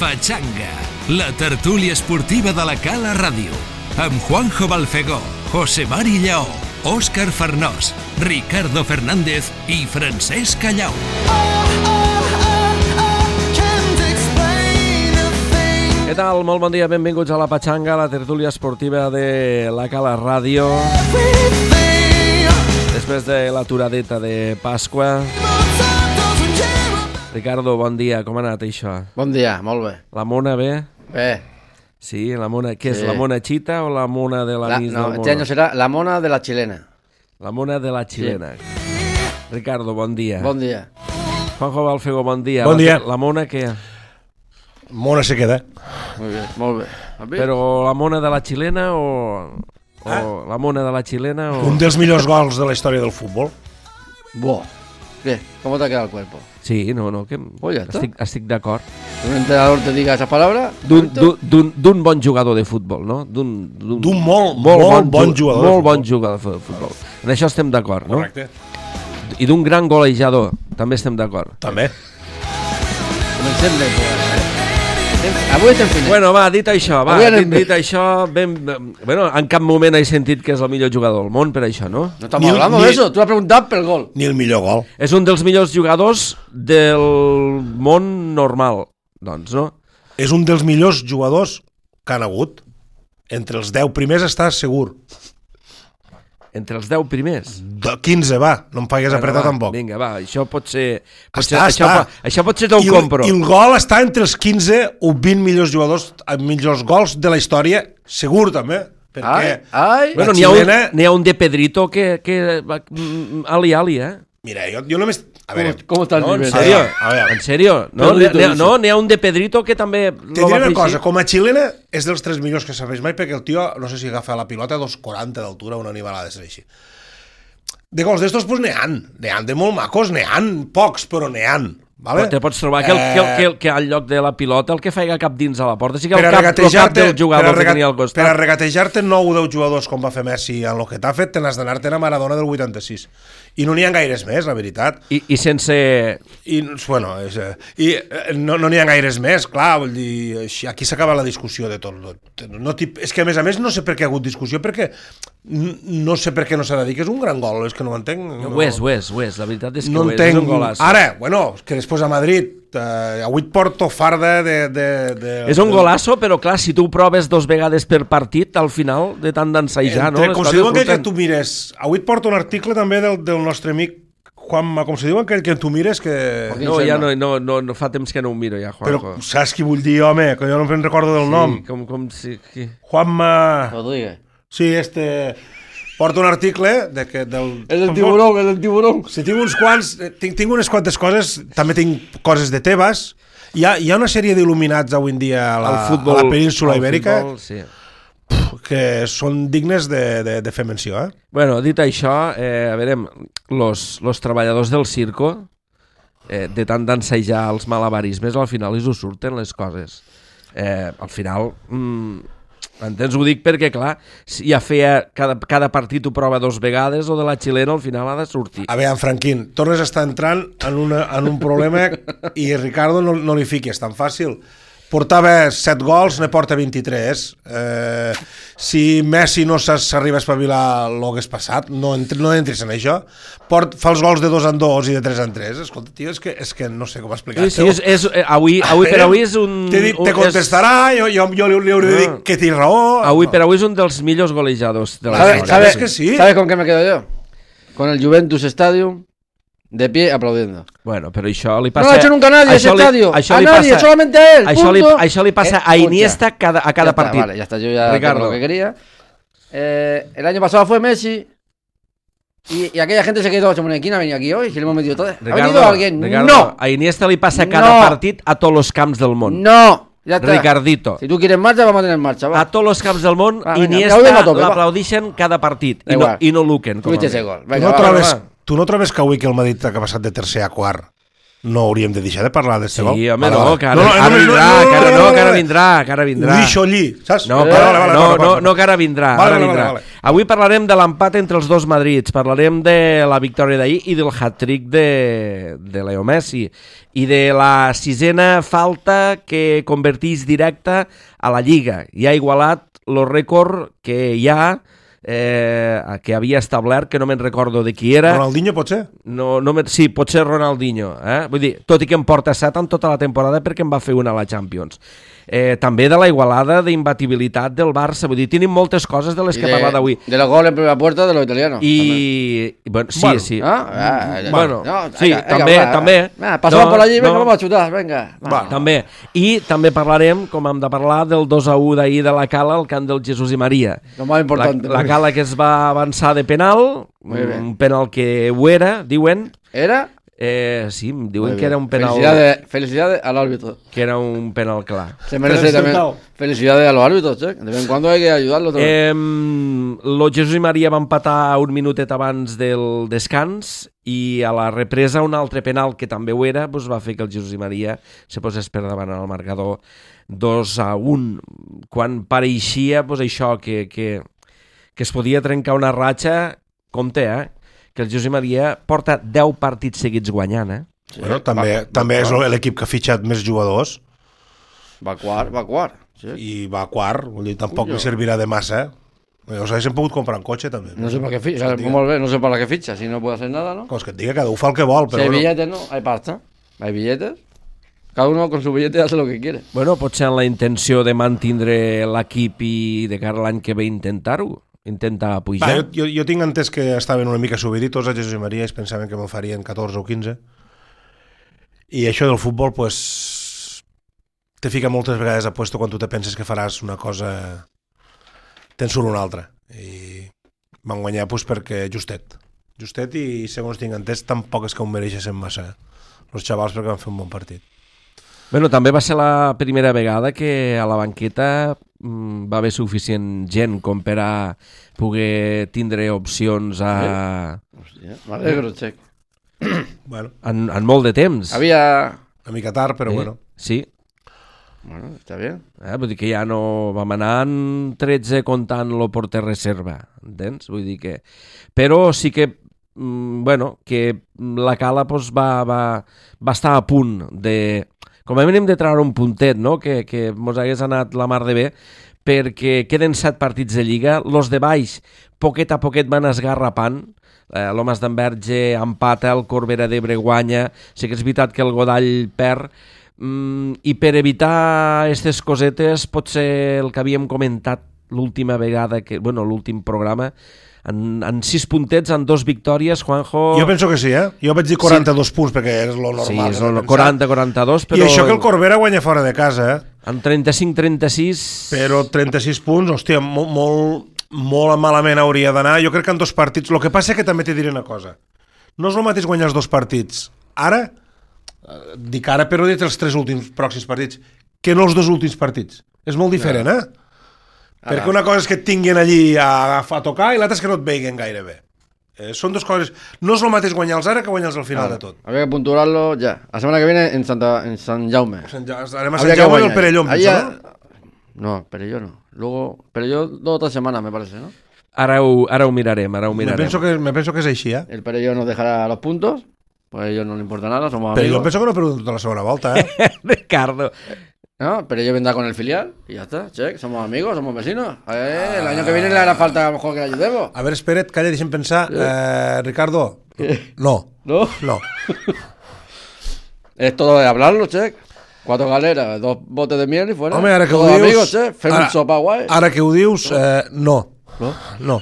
Pachanga, la tertúlia esportiva de la Cala Ràdio, amb Juanjo Balfegó, José Mari Lleó, Òscar Farnós, Ricardo Fernández i Francesc Callau. Què tal? Molt bon dia, benvinguts a la Pachanga, la tertúlia esportiva de la Cala Ràdio. Després de l'aturadeta de Pasqua. Ricardo, bon dia, com ha anat això? Bon dia, molt bé. La mona bé? Bé. Sí, la mona, què és, la mona xita o la mona de l'anís del mono? Este año será la mona de la chilena. La mona de la xilena. Sí. Ricardo, bon dia. Bon dia. Juanjo Balfegó, bon dia. Bon dia. La mona què? Mona se queda. Molt bé, molt bé. Però la mona de la xilena o la mona de la xilena o... Un dels millors gols de la història del futbol. Buah. ¿Qué? ¿Cómo te ha quedado el cuerpo? Sí, no, que Pues ya está. estic d'acord. ¿Un entrenador te diga esas palabras? D'un bon jugador de futbol, no? D'un molt bon jugador. Molt bon jugador de futbol. En això estem d'acord, no? Correcte. I d'un gran golejador, també estem d'acord. També. Comencem bé. Avui estem finits. Bueno, va, dit això, dit això, bueno, en cap moment he sentit que és el millor jugador del món per això, no? No estamos hablando de eso, tú has preguntado pel gol. Ni el millor gol. És un dels millors jugadors del món normal, doncs, no? És un dels millors jugadors que han hagut. Entre els 10 primers està segur. Entre els 10 primers? 15, va, no em pagues apretar tampoc. Vinga, va, això pot ser... Això pot ser te'l compro. I el gol està entre els 15 o 20 millors jugadors, millors gols de la història, segur també. Perquè bueno, n'hi ha un de Pedrito que ali, eh? Mira, jo només... A veure, ¿Cómo está el no, nivel? En sèrio? No, n'hi ha un de Pedrito que també... Te diré una cosa, com a xilena és dels 3 millors que serveix mai, perquè el tio, no sé si agafa la pilota a 2,40 d'altura, una animalada de ser així. De gols d'estos, pues n'hi han de molt macos, n'hi han pocs, però n'hi han. Vale? Te pots trobar que al lloc de la pilota el que faiga cap dins a la porta, sí que el cap del jugador que tenia al costat. Per a regatejar-te 9 o 10 jugadors com va fer Messi en el que t'ha fet, te n'has d'anar-te'n a Maradona del 86. I no n'hi ha gaires més, la veritat. I sense... Bueno, no n'hi ha gaires més, clar, vull dir, aquí s'acaba la discussió de tot. És que a més no sé per què ha hagut discussió, perquè no sé per què no s'ha de dir que és un gran gol, és que no ho entenc. Ho és, la veritat és que no ho és un golaç. Ara, bueno, que després a Madrid avui et porto farda de... És un golaço, però clar, si tu ho proves 2 vegades per partit, al final, de tant d'ensajar, no? Com si diuen que tu mires... Avui et porto un article també del nostre amic Juanma, com si diuen que tu mires que... No, ja no fa temps que no ho miro, ja, Juanjo. Però saps qui vull dir, home? Que jo no em recordo del nom. Sí, com si... Juanma... Rodríguez. Sí, porta un article és el tiburón. Si tinc uns quants, tinc unes quantes coses, també tinc coses de teves. Hi ha una sèrie d'il·luminats avui en dia a la península ibèrica que són dignes de fer menció. Bueno, dit això, a veure, los treballadors del circo, de tant d'ensejar els malabarismes, al final us surten les coses. Al final... Entens? Ho dic perquè, clar, ja feia... Cada partit ho prova 2 vegades, o de la xilena al final ha de sortir. A veure, Franquín, tornes a estar entrant en un problema i Ricardo no li fiquis tan fàcil. Portava 7 gols, ne porta 23. Si Messi no s'arriba a espavilar l'hagués passat, no entris en això. Fa els gols de 2 en 2 i de 3 en 3. Escolta, tio, és que no sé com explicar-te-ho. Sí, avui per avui és un... Te contestarà, jo li hauré de dir que té raó. Avui per avui és un dels millors golejadors de la història. ¿Sabes que sí? ¿Sabes con qué me quedo yo? Con el Juventus Stadium de pie aplaudiendo. Bueno, pero això li passa... No ha hecho nunca nadie ese estadio. A nadie, solamente a él. Això li passa a Iniesta a cada partit. Vale, ya está, yo ya tengo lo que quería. El año pasado fue Messi y aquella gente se quedó, ¿quién ha venido aquí hoy? Si le hemos metido todo. ¿Ha venido alguien? No. A Iniesta li passa cada partit a tots els camps del món. No. Ya está. Ricardito. Si tú quieres marcha, vamos a tener marcha. Va. A tots els camps del món, Iniesta l'aplaudixen cada partit i no luquen. Tuviste ese gol. Tu no trobes que avui que el Madrid ha passat de tercer a quart no hauríem de deixar de parlar d'aquest gol. Sí, home, no, que ara vindrà. Ho deixo allí, saps? No, que ara vindrà. Vale. Avui parlarem de l'empat entre els dos Madrids, parlarem de la victòria d'ahir i del hat-trick de Leo Messi i de la 6ena falta que convertís directa a la Lliga. I ha igualat el rècord que hi ha que havia establert, que no me'n recordo de qui era. Ronaldinho, pot ser? Sí, pot ser Ronaldinho. Vull dir, tot i que em porta 7 en tota la temporada perquè em va fer una a la Champions. També de la igualada d'imbatibilitat del Barça. Vull dir, tenim moltes coses de les que he parlat avui. De la gol en primera puerta de los italianos. Bueno, sí. Bueno, sí, també. Passava per allí, venga, vamos a xutar, venga. També. I també parlarem, com hem de parlar, del 2-1 d'ahir de la Cala al camp del Jesús i Maria. Lo más importante. La Cala que es va avançar de penal, un penal que ho era, diuen. ¿Era? Sí, diuen que era un penal... Felicidades al árbitro. Que era un penal clar. Se merece también felicidades a los árbitros, de vez en cuando hay que ayudarlos. Lo Jesús i Maria va empatar un minutet abans del descans i a la represa un altre penal que també ho era, doncs va fer que el Jesús i Maria se posés per davant al marcador 2-1, quan pareixia doncs, això que es podia trencar una ratxa, compte, que el José Maria porta 10 partits seguits guanyant, Sí, bueno, també és l'equip que ha fitxat més jugadors. Va quart. Sí. I va quart, vull dir, tampoc li servirà de massa, O sea, s'han pogut comprar un cotxe, també. No sé per què fitxa, molt bé, no sé per què fitxa, si no puede hacer nada, ¿no? Pues que et diga, cada uno fa el que vol, però... Si hay billetes, ¿no? Hay pasta. Hay billetes. Cada uno con su billete hace lo que quiere. Bueno, potser amb la intenció de mantindre l'equip i de cara a l'any que ve intentar-ho. Intentar pujar. Jo tinc entès que estaven una mica subeditos a Jesús i Maria i pensaven que me'n farien 14 o 15. I això del futbol, pues, te fica moltes vegades a puesto quan tu te penses que faràs una cosa, te'n surt una altra. I van guanyar pues, perquè justet i segons tinc entès tampoc és que ho mereixessin massa els xavals perquè van fer un bon partit. Bueno, també va ser la primera vegada que a la banqueta va haver suficient gent com per a poder tindre opcions a... Hòstia, m'alegro, Xec. Bueno. En molt de temps. Havia... Una mica tard, però bueno. Sí. Bueno, està bé. Vull dir que ja no vam anar en 13 comptant el porter reserva, entens? Vull dir que... Però sí que, bueno, que la Cala pues, va estar a punt de... Com a mínim de treure un puntet, no? Que mos hagués anat la mar de bé, perquè queden 7 partits de Lliga, los de baix poquet a poquet van esgarrapant, l'Homes d'Enverge empata, el Corbera d'Ebre guanya, sí que és veritat que el Godall perd, i per evitar aquestes cosetes potser el que havíem comentat l'última vegada, l'últim programa, en 6 puntets, en 2 victòries, Juanjo... Jo penso que sí, Jo vaig dir 42 punts perquè és lo normal. Sí, és 40-42, però... I això que el Corbera guanya fora de casa, En 35-36... Però 36 punts, hòstia, molt malament hauria d'anar. Jo crec que en 2 partits... El que passa és que també te diré una cosa. No és el mateix guanyar els 2 partits. Ara, dic ara, però dit els 3 últims pròxims partits, que no els 2 últims partits. És molt diferent, Perquè una cosa és que et tinguin allí a tocar i l'altra és que no et veiguen gaire bé. Són 2 coses. No és el mateix guanyar-los ara que guanyar-los al final de tot. Había que puntuarlo ya. La semana que viene en San Jaume. Anem a Sant Jaume del Perelló, ¿no? No, Perelló no. Luego, Perelló 2 o 3 semanas, me parece, ¿no? Ara ho mirarem, Me penso que és així, El Perelló nos dejará los puntos, pues a ellos no le importa nada, somos amigos. Pero yo penso que no perdo tota la segona volta, Ricardo. No, pero yo vendrá con el filial y ya está, check, somos amigos, somos vecinos. El año que viene le hará falta a lo mejor que le ayudemos. A ver, espera't, calla, deixa'm pensar. Ricardo, no. ¿No? Es todo de hablarlo, check. 4 galeras, 2 botes de miel y fuera. Home, ara que ho dius... amigos, check, fem un sopar guai. Ara que ho dius, no. ¿No?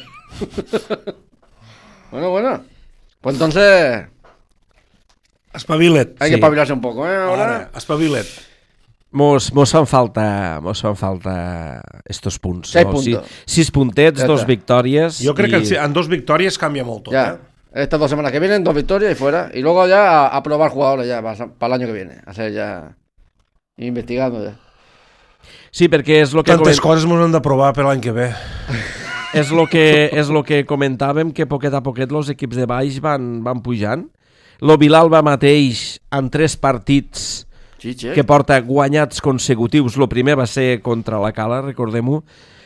Bueno. Pues entonces... Espavilet. Hay que espabilarse un poco, ahora. Espavilet. Mos fan falta estos punts. 6 puntos. 6 puntets, 2 victòries. Jo crec que en 2 victòries canvia molt tot. Ya. Estas 2 semanas que vienen, 2 victorias y fuera. Y luego ya a probar jugadores ya para el año que viene. A ser ya... investigando ya. Sí, perquè és el que... Tantes coses m'ho hem de provar per l'any que ve. És el que comentàvem, que poquet a poquet els equips de baix van pujant. Lo Vilalba mateix, en 3 partits que porta guanyats consecutius, el primer va ser contra la Cala, recordem-ho,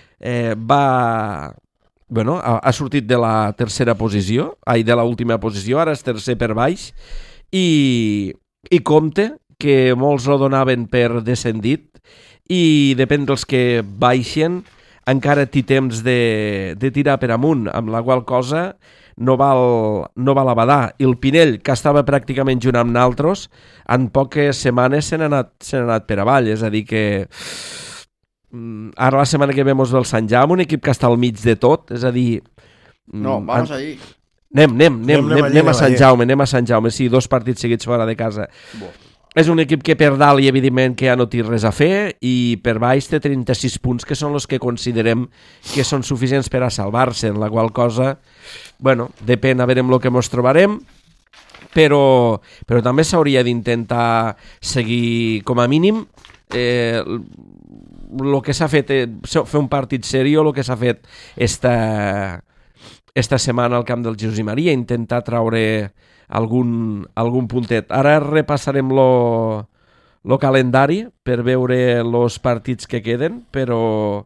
ha sortit de la tercera posició, de l'última posició, ara és tercer per baix, i compte que molts lo donaven per descendit, i depèn dels que baixen, encara té temps de tirar per amunt, amb la qual cosa no val abadar. I el Pinell, que estava pràcticament junt amb naltros, en poques setmanes se n'ha anat per avall. És a dir que ara la setmana que ve mos ve el Sant Jaume, un equip que està al mig de tot, és a dir... No, vamos allí. Anem a Sant Jaume, sí, 2 partits seguits fora de casa. És un equip que per dalt i evidentment que ja no té res a fer, i per baix té 36 punts, que són els que considerem que són suficients per a salvar-se, en la qual cosa, depèn a veure el que ens trobarem, però també s'hauria d'intentar seguir com a mínim el que s'ha fet, fer un partit seriós, el que s'ha fet esta setmana al camp del Jesús i Maria, intentar traure algun puntet. Ara repassarem lo calendari per veure els partits que queden, però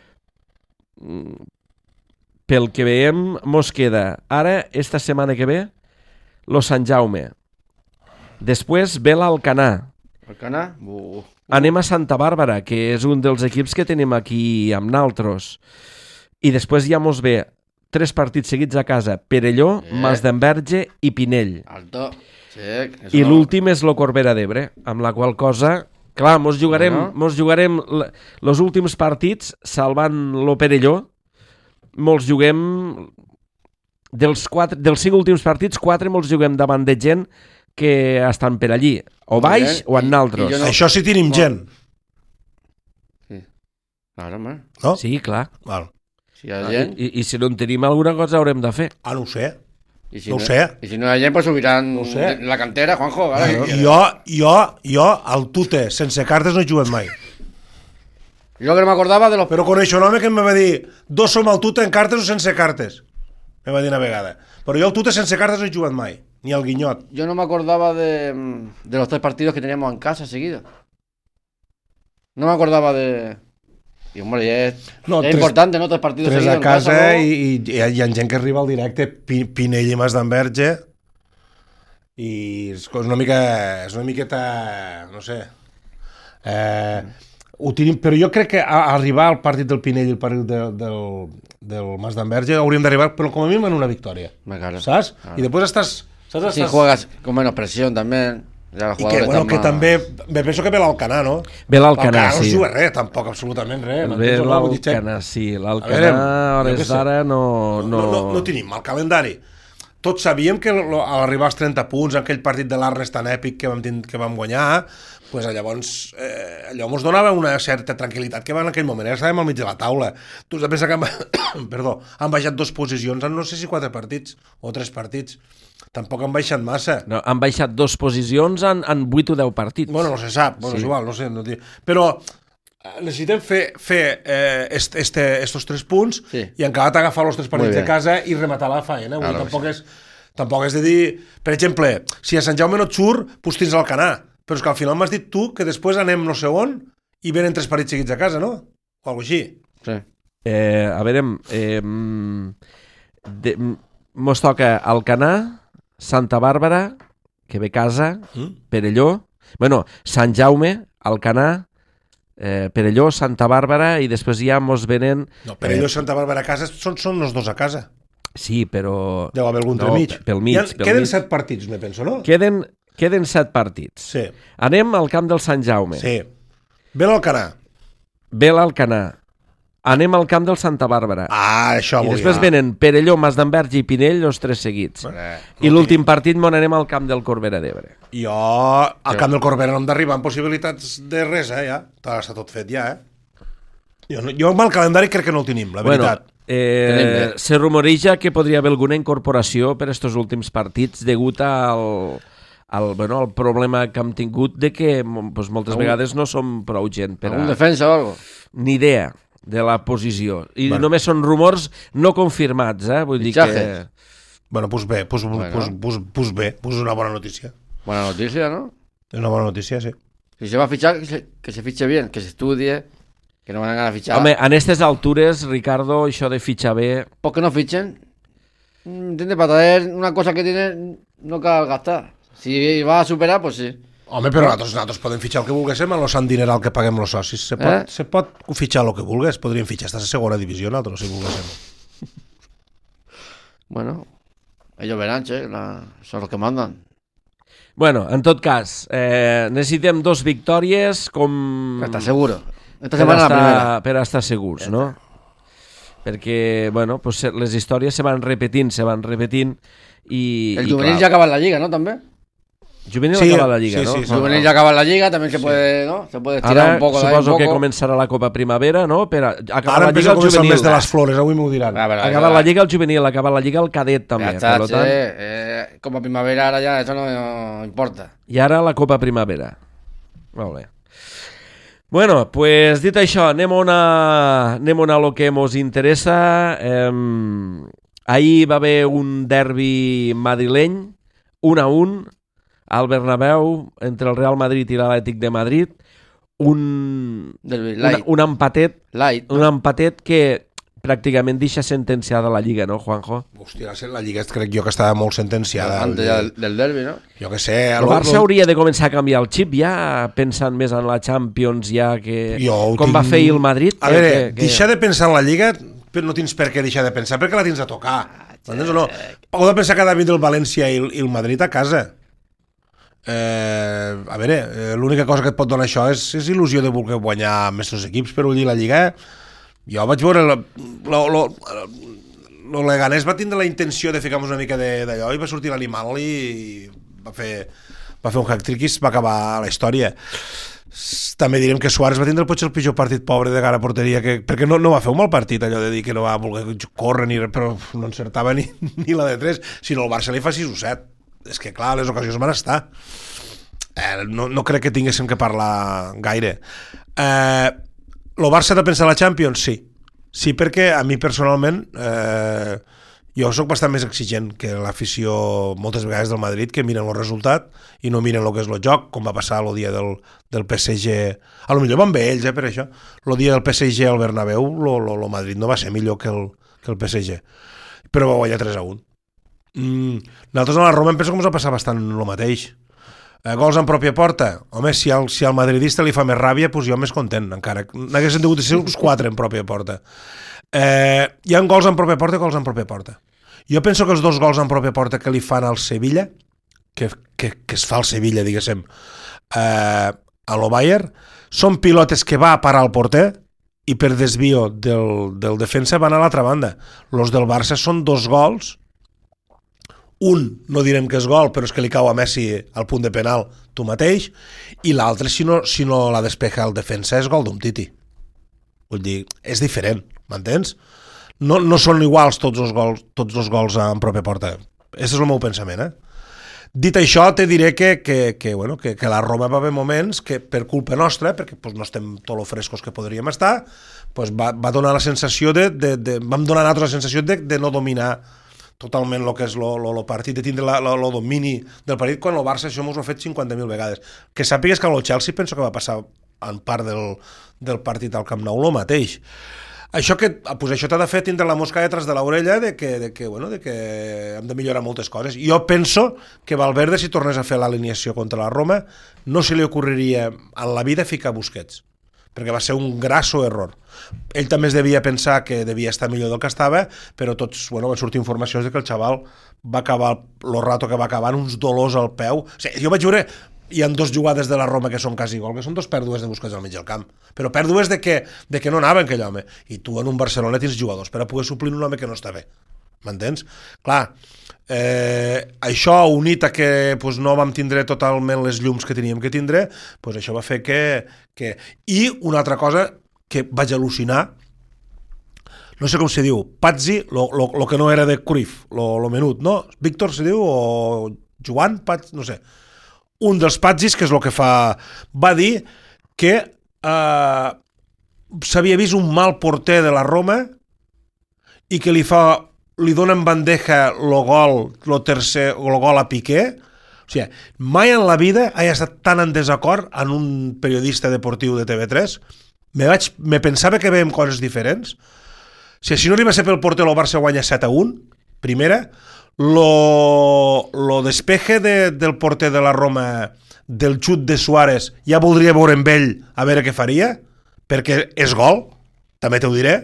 pel que veiem mos queda ara, esta setmana que ve, lo Sant Jaume. Després ve l'Alcanar. Alcanar? Anem a Santa Bàrbara, que és un dels equips que tenim aquí amb naltros. I després ja mos ve 3 partits seguits a casa, Perelló, Masdenverge i Pinell. Alto. I l'últim és lo Corbera d'Ebre, amb la qual cosa, clar, mos jugarem els últims partits salvant lo Perelló, mos juguem dels 5 últims partits, 4 mos juguem davant de gent que estan per allí, o baix o en naltros. Això sí tenim gent. Sí. Clar, home. No? Sí, clar. Val. Si hi ha gent... I si no en tenim alguna cosa haurem de fer. No ho sé. I si no hi ha gent, pues subiran la cantera, Juanjo. Jo, al Tute, sense cartes no he jugat mai. Jo que no m'acordava de los... Però coneixo un home que em va dir 2 som al Tute en cartes o sense cartes. Me va dir una vegada. Però jo al Tute sense cartes no he jugat mai. Ni al Guinyot. Yo no me acordaba de los 3 partidos que teníamos en casa seguidos. No me acordaba de... Y hombre, es importante, ¿no? 3 partidos seguidos en casa. I hi ha gent que arriba al directe, Pinell i Masdenverge, i és una miqueta, no sé... però jo crec que arribar al partit del Pinell i el partit del Masdenverge hauríem d'arribar, però com a mínim en una victòria. Saps? I després estàs... Si juegas con menos presión también. I que també me penso que ve l'Alcanar, no? Ve l'Alcanar, sí. No es juga res, tampoc, absolutament res. Ve l'Alcanar, sí. L'Alcanar, a hores d'ara, no tenim el calendari. Tots sabíem que a arribar als 30 punts, aquell partit de l'Arnes tan èpic que vam guanyar, pues llavors allò ens donava una certa tranquil·litat que en aquell moment estàvem al mig de la taula. Tu has de pensar que han baixat 2 posicions en no sé si 4 partits o 3 partits. Tampoc han baixat massa. No, han baixat 2 posicions en 8 o 10 partits. Bueno, no se sap, és igual, no sé. Però necessitem fer estos 3 punts i encara t'agafar els 3 partits de casa i rematar la faena. Tampoc és de dir... Per exemple, si a Sant Jaume no et surt, doncs tens l'Alcanar. Però és que al final m'has dit tu que després anem no sé on i venen 3 partits seguits a casa, no? O alguna cosa així. Sí. A veure... mos toca Alcanar, Santa Bàrbara, que ve casa, Perelló, Sant Jaume, Alcanar, Perelló, Santa Bàrbara, i després ja mos venen... No, Perelló i Santa Bàrbara a casa són els 2 a casa. Sí, però... Deu haver algun entremig. Pel mig. Queden 7 partits, me penso, no? Queden 7 partits. Sí. Anem al camp del Sant Jaume. Sí. Ve l'Alcanar. Ve l'Alcanar. Anem al camp del Santa Bàrbara. Això I després venen Perelló, Masdenverge i Pinell, els 3 seguits. I l'últim partit anem al camp del Corbera d'Ebre. Jo, al camp del Corbera no hem d'arribar amb possibilitats de res, ja. Està tot fet, ja, Jo amb el calendari crec que no el tenim, la veritat. Se rumoreja que podria haver alguna incorporació per estos últims partits degut al problema que hem tingut de que moltes vegades no som prou gent per a... ¿Algún defensa o algo? Ni idea de la posició. I només són rumors no confirmats, vull dir que... Bueno, pues bé, pues una bona notícia. Buena noticia, ¿no? És una bona notícia, sí. Si se va a fichar, que se fiche bien, que se estudie, que no van a fichar. Home, en aquestes altures, Ricardo, això de fitxar bé... ¿Por qué no fichen? ¿Entiendes? Para traer una cosa que tienen, no cal gastar. Si va a superar, pues sí. Home, però nosaltres podem fitxar el que volguéssim amb el dineral que paguem els socis. Se pot fitxar el que vulgués. Podríem fitxar esta segona divisió, nosaltres, si volguéssim. Bueno, ellos verán, che, son los que mandan. Bueno, en tot cas, necessitem 2 victòries com... Està seguro. Esta setmana la primera. Per estar segurs, no? Perquè, bueno, pues les històries se van repetint i... El juvenil ya acaba en la Lliga, ¿no? També. Juvenil acaba la Lliga, ¿no? Sí. Juvenil ya acaba la Liga, también se puede, ¿no? Se puede estirar un poco. Suposo que començarà la Copa Primavera, ¿no? Ara empieza a començar el mes de les flores, avui m'ho diran. Acaba la Lliga el juvenil, acaba la Lliga el cadet també. Ja està, Copa Primavera ara ja, eso no importa. I ara la Copa Primavera. Molt bé. Bueno, pues dit això, anem a lo que mos interessa. Ahir va haver un derbi madrileny, 1-1, al Bernabéu, entre el Real Madrid i l'Atlètic de Madrid, un empatet, un empatet que pràcticament deixa sentenciada la Lliga, no, Juanjo? Hòstia, la Lliga crec jo que estava molt sentenciada. Antes ja del derbi, no? Jo que sé... El Barça hauria de començar a canviar el xip ja, pensant més en la Champions ja que... Com va fer el Madrid. A veure, deixar de pensar en la Lliga no tens per què deixar de pensar, perquè la tens a tocar. Entens o no? Heu de pensar que ha de vindre el València i el Madrid a casa. A veure, l'única cosa que et pot donar això és il·lusió de voler guanyar més els equips, però vull dir, la Lliga... Jo vaig veure... El Leganés va tindre la intenció de ficar-nos una mica d'allò i va sortir l'animal i va fer un hack-trick i es va acabar la història. També direm que Suárez va tindre potser el pitjor partit pobre de cara a porteria, perquè no va fer un mal partit, allò de dir que no va voler córrer, però no encertava ni la de 3, sinó el Barça li fa 6 o 7. És que clar, les ocasions van estar. No crec que tinguéssim que parlar gaire. El Barça ha de pensar a la Champions? Sí, perquè a mi personalment jo soc bastant més exigent que l'afició moltes vegades del Madrid, que miren el resultat i no miren el que és el joc, com va passar el dia del PSG. A lo millor van bé ells, per això. El dia del PSG al Bernabéu, el Madrid no va ser millor que el PSG, però va guanyar 3-1. Nosaltres a la Roma em penso que ens va passar bastant el mateix. Gols en pròpia porta, home, si al madridista li fa més ràbia, doncs jo més content encara, n'haguessin degut ser uns 4 en pròpia porta. Hi ha gols en pròpia porta i gols en pròpia porta. Jo penso que els 2 gols en pròpia porta que li fan al Sevilla, que es fa al Sevilla, diguéssim, a lo Bayern, són pilotes que va a parar el porter i per desvio del defensa van a l'altra banda. Los del Barça són 2 gols. Un, no direm que és gol, però és que li cau a Messi al punt de penal tu mateix, i l'altre, si no la despeja el defensa, és gol d'un Titi. Vull dir, és diferent, m'entens? No són iguals tots els gols en pròpia porta. Aquest és el meu pensament, Dit això, te diré que la Roma va haver moments que, per culpa nostra, perquè no estem tot lo frescos que podríem estar, va donar la sensació vam donar a nosaltres la sensació de no dominar totalment el que és el partit, de tindre el domini del partit, quan el Barça això m'ho ha fet 50.000 vegades. Que sàpigues que el Chelsea penso que va passar en part del partit al Camp Nou el mateix. Això t'ha de fer tindre la mosca detrás de l'orella de que hem de millorar moltes coses. Jo penso que Valverde, si tornés a fer l'alineació contra la Roma, no se li ocorreria en la vida ficar Busquets, perquè va ser un grasso error. Ell també es devia pensar que devia estar millor del que estava, però van sortir informacions de que el xaval va acabar el rato que va acabar en uns dolors al peu. O sigui, jo vaig veure, hi ha 2 jugades de la Roma que són quasi gol, que són 2 pèrdues de Busquets al mig del camp, però pèrdues de que no anaven aquell home, i tu en un Barcelona tens jugadors per a poder suplir un home que no està bé, m'entens? Clar, això unit a que no vam tindre totalment les llums que teníem que tindre, això va fer que... I una altra cosa que vaig al·lucinar, no sé com se diu, Pazzi, lo que no era de Cruyff, lo menut, no? Víctor se diu, o Joan Pazzi, no sé. Un dels Pazzis, que és el que fa... Va dir que s'havia vist un mal porter de la Roma i que li fa li donen bandeja el gol a Piqué. O sigui, mai en la vida he estat tan en desacord en un periodista deportiu de TV3. Me pensava que veiem coses diferents. O sigui, si no arriba a ser pel porter, el Barça guanya 7-1, primera. Lo despeje del porter de la Roma, del xut de Suárez, ja voldria veure amb ell a veure què faria, perquè és gol, també t'ho diré.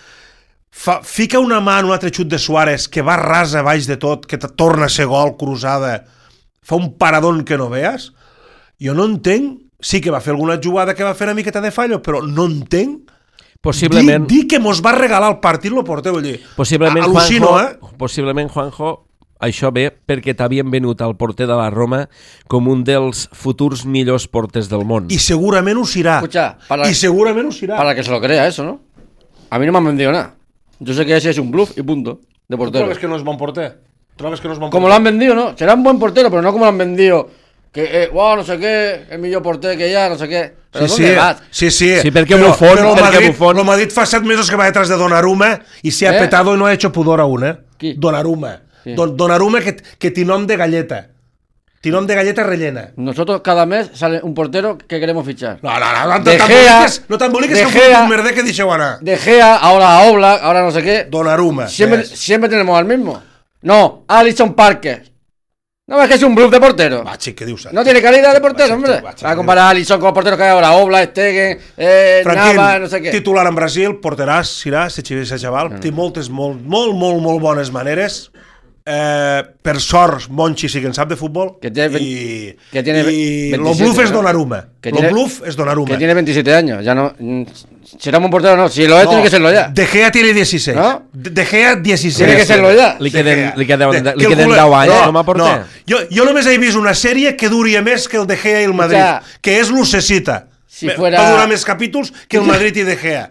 Fica una mà en un altre xut de Suárez que va rasa baix de tot, que torna a ser gol, cruzada, fa un paradón que no veas. Jo no entenc, sí que va fer alguna jugada que va fer una miqueta de fallo, però no entenc. Possiblement... Dir que mos va regalar el partit lo porter, vull dir. Possiblement, al·lucino, Juanjo, això ve perquè t'havien venut al porter de la Roma com un dels futurs millors porters del món. I segurament ho serà. I segurament ho serà. Para que se lo crea eso, ¿no? A mí no me han vendido nada. Yo sé que ese es un bluff y punto. De portero. ¿Trobes que no es bon porter? Como lo han vendido, ¿no? Será un buen portero, pero no como lo han vendido. Que, wow, no sé qué, el millor porter que hi ha, no sé què. Però ¿dónde vas? Sí, perquè Buffon... Pero Madrid fa 7 mesos que va detrás de Donnarumma y se ha petado y no ha hecho pudor aún, ¿eh? ¿Qui? Donnarumma. Sí. Donnarumma que tiene nom de galleta. Tiene nom de galleta rellena. Nosotros cada mes sale un portero que queremos fichar. No t'emboliques que fue un merder que deixeu anar. De Gea, ahora a Oblak, ahora no sé qué. Donnarumma. Siempre tenemos al mismo. No, Alisson Parker. No, es que es un bluff de portero. Va, chic, què dius? No tiene calidad de portero, hombre. Va a comparar a Alisson con los porteros que hay ahora. Oblak, Stegen, Nava, no sé què. Titular en Brasil, porteràs, serà, se xaval. Té moltes, molt bones maneres. Per sort, Monchi sí que en sap de futbol. Y el bluff es Donnarumma. El bluff es Donnarumma. Que tiene 27 años. Ya no. ¿Será un portero o no? Si lo es, tiene que serlo ya. De Gea tiene 16. ¿No? De Gea 16. Tiene que serlo ya. Li queden 10 anys com a porter. Jo només he vist una sèrie que duria més que el De Gea i el Madrid, que és l'Ucesita. Va durar més capítols que el Madrid i De Gea.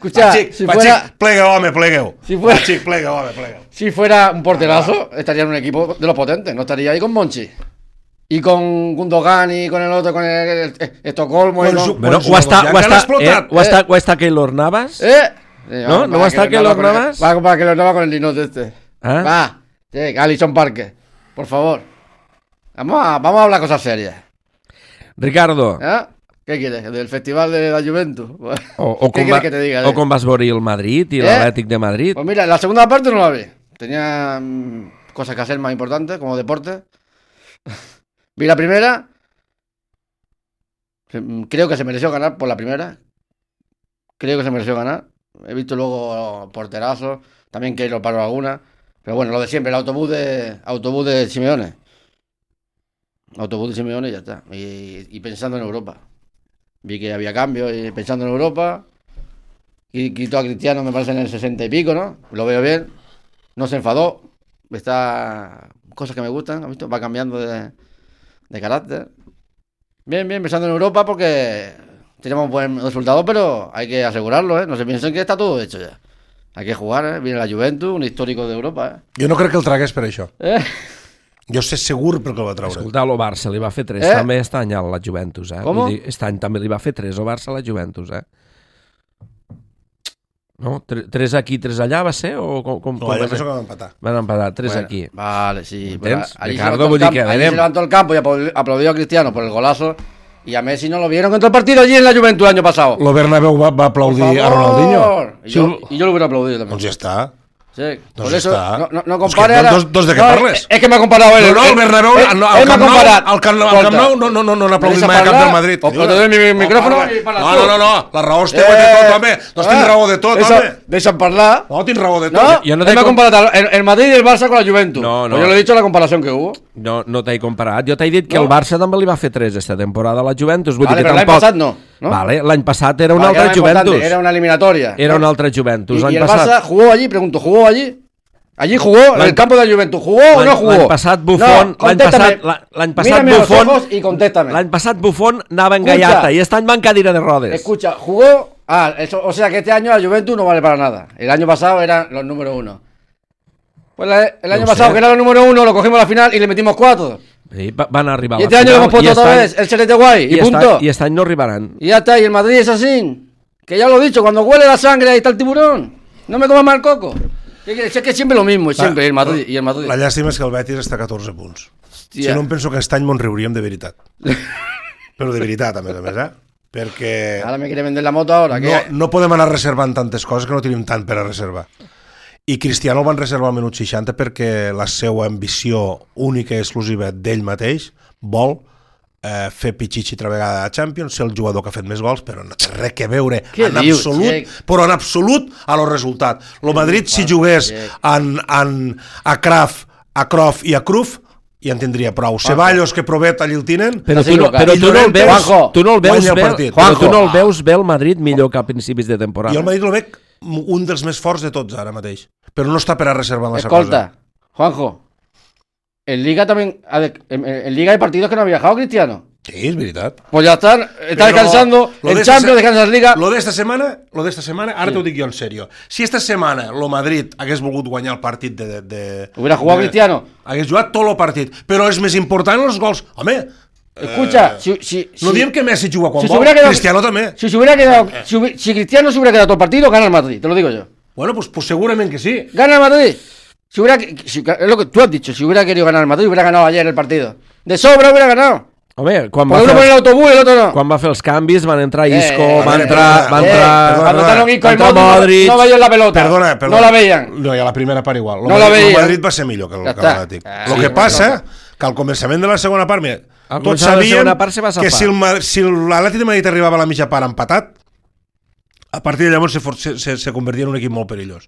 Plegueu. Si fuera un porterazo, estaría en un equipo de los potentes. No estaría ahí con Monchi. Y con Gundogan y con el otro, con el Estocolmo. ¿O está Keylor Navas? ¿No? ¿No va a estar Keylor Navas? Va a comparar Keylor Navas con el Linot este. Va, Alisson Parker. Por favor. Vamos a hablar cosas serias. Ricardo. ¿Qué quieres? ¿Del festival de la Juventus? ¿Qué quieres que te diga? ¿O con vas veure el Madrid y el Atlético de Madrid? Pues mira, la segunda parte no la vi. Tenía cosas que hacer más importantes, como deporte. Vi la primera. Creo que se mereció ganar por la primera. He visto luego porterazos. También que lo paró alguna. Pero bueno, lo de siempre, el autobús de Simeone. Autobús de Simeone y ya está. Y pensando en Europa. Vi que había cambios y pensando en Europa. Y quitó a Cristiano, me parece, en el 60 y pico, ¿no? Lo veo bien. No se enfadó. Está cosas que me gustan, ¿has visto? Va cambiando de carácter. Bien, pensando en Europa porque tenemos buen resultado, pero hay que asegurarlo, ¿eh? No se piensen que está todo hecho ya. Hay que jugar, ¿eh? Viene la Juventus, un histórico d'Europa, ¿eh? Jo no crec que el tragués per això. Jo sé segur per què el va treure. Escolta, el Barça li va fer 3 també aquest any a la Juventus, eh? Com? Aquest any també li va fer 3 al Barça a la Juventus, eh? No? 3 aquí, 3 allà va ser? O com no, allà penso que van empatar. Van empatar, 3 aquí. Vale, sí. ¿Entens? Ricardo, vull dir que allí se levantó el campo y aplaudió a Cristiano por el golazo. Y a Messi no lo vieron contra el partido allí en la Juventus el año pasado. Lo Bernabéu va aplaudir a Ronaldinho. Y yo lo hubiera aplaudido también. Doncs ja està. Sí, doncs por eso està. no compare ara. Dos de què parles? Es que me ha comparado él. No, el Bernabéu, al Camp Nou no n'aplaudit mai a cap del Madrid. O te doy mi micrófono. No, la raó és teva de tot, home. No tens raó de tot, home. Deixa'm parlar. No, tens raó de tot. No, me ha comparado el Madrid y el Barça con la Juventus. No. Pues yo le he dicho la comparación que hubo. No t'he comparat. Jo t'he dit que el Barça també li va fer 3 esta temporada a la Juventus. Vull dir que però l'any passat no. Vale, l'any passat era una altra Juventus. Era una eliminatoria. Era una altra Juventus. Y el Barça jugó allí, pregunto, ¿jugó allí? Allí jugó, en el campo de la Juventus, ¿jugó o no jugó? L'any passat Buffon, mírame los ojos y contéstame. L'any passat Buffon anava en gallata y este any va en cadira de rodes. Escucha, jugó, o sea que este año la Juventus no vale para nada. El año pasado eran los número 1. Pues el año pasado que era los número 1 lo cogimos a la final y le metimos 4. Sí, van a arribar y este año lo hemos puesto otra vez, el Celeste guay, y punto. Y este año no arribaran. Y ya está, y el Madrid es así. Que ya lo he dicho, cuando huele la sangre ahí está el tiburón. No me comas mal coco. Es que siempre lo mismo, siempre, el Madrid. Y el Madrid. La llàstima és que el Betis està a 14 punts. Si no, em penso que aquest any mos riuríem de veritat. Però de veritat, a més, perquè Ahora me quiere vender la moto ahora. no podem anar reservant tantes coses que no tenim tant per a reservar. I Cristiano el van reservar al minut 60 perquè la seva ambició única i exclusiva d'ell mateix vol fer pitxitxi altra vegada a Champions, ser el jugador que ha fet més gols, però no té res que veure però en absolut a lo resultat. El Madrid, si jugués a Cruyff i a Cruyff, ja en tindria prou. Ceballos, que Provet allí el tenen, però tu no el veus bé el Madrid millor que a principis de temporada. Jo el Madrid el veig un dels més forts de tots ara mateix, però no està per a reservar la cosa. Juanjo, en Liga también, en Liga hay partidos que no ha viajado Cristiano. Sí, es verdad. Pues ya está descansando, en Champions descansa en Liga. Lo d'esta setmana, ara t'ho dic jo en serio. Si esta setmana el Madrid hagués volgut guanyar el partit Hubiera jugado Cristiano. Hagués jugat tot el partit, però és més important els gols. Home, escucha, no diem que Messi juga quan vol, Cristiano també. Si Cristiano se hubiera quedado todo el partido, gana el Madrid, te lo digo yo. Bueno, pues seguramente que sí. Gana el Madrid. Es lo que tú has dicho, si hubiera querido ganar el Madrid, hubiera ganado ayer el partido. De sobra hubiera ganado. Home, quan va fer el autobús i l'altre no. Quan va fer els canvis van entrar Isco, va entrar Modric, no veien la pelota. Perdona. No la veien. No, i a la primera part igual. No la veien. El Madrid va ser millor que l'Atlètic. El que passa que al començament de la segona part, mira, tots sabien que si l'Atlètic de Madrid arribava a la mitja part empatat, a partir de llavors se convertia en un equip molt perillós.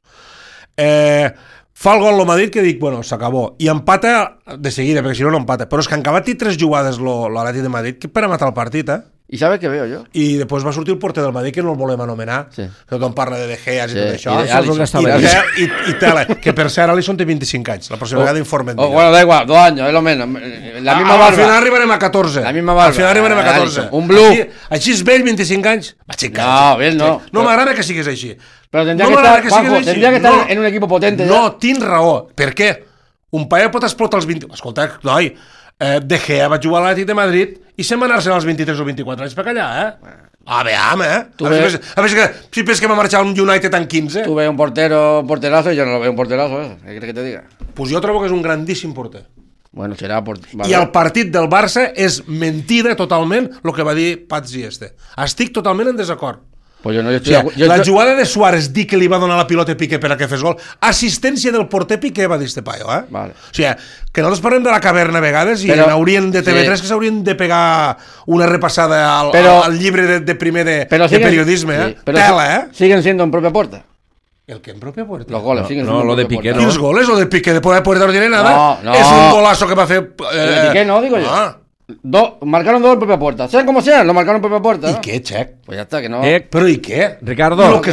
Fa el gol el Madrid que dic, bueno, s'acabó. I empata de seguida, perquè si no, no empata. Però és que han acabat 3 jugades l'Atlètic de Madrid per a matar el partit, I sabes què veo jo? I després va sortir el porter del Madrid, que no el volem anomenar, que tothom parla de Gea i tot això. I tela, que per ser Alisson té 25 anys. La pròxima vegada informen. Bueno, da igual, 2 años, es lo menos. La misma barba. Al final arribarem a 14. La misma barba. Al final arribarem a 14. Un blue. Així és vell, 25 anys. No, vell no. No m'agrada que siguis així. Pero tendría que estar en un equipo potente. No, tinc raó. Per què? Un paio pot explotar els 20... Escolta, noi, De Gea va jugar a l'Atlètic de Madrid i se'n va anar-se als 23 o 24 anys per callar, A veure, si penses que va marxar un United en 15. Tu ves un porterazo, y yo no lo veo un porterazo, ¿Qué crees que te diga? Pues jo trobo que és un grandíssim porter. Bueno, serà I el partit del Barça és mentida totalment el que va dir Pazzi este. Estic totalment en desacord. Pues yo no, la jugada de Suárez dir que li va donar la pilota a Piqué per a que fes gol, assistència del porter Piqué va dir este paio, Vale. O sigui, que nosaltres parlem de la caverna a vegades i n'haurien de TV3 que s'haurien de pegar una repassada al llibre de primer de periodisme, Tela, Siguen siendo en propia puerta. ¿El que en propia puerta? Los goles siguen siendo en propia puerta. ¿Quins goles? Lo de Piqué de poder no tiene nada. No. Es un golazo que va a hacer... Piqué no, digo yo. Marcaron 2 en propia puerta. Sean como sean, lo marcaron en propia puerta. ¿Y qué, Check? Pues ya está, que no. ¿Pero y qué? Ricardo,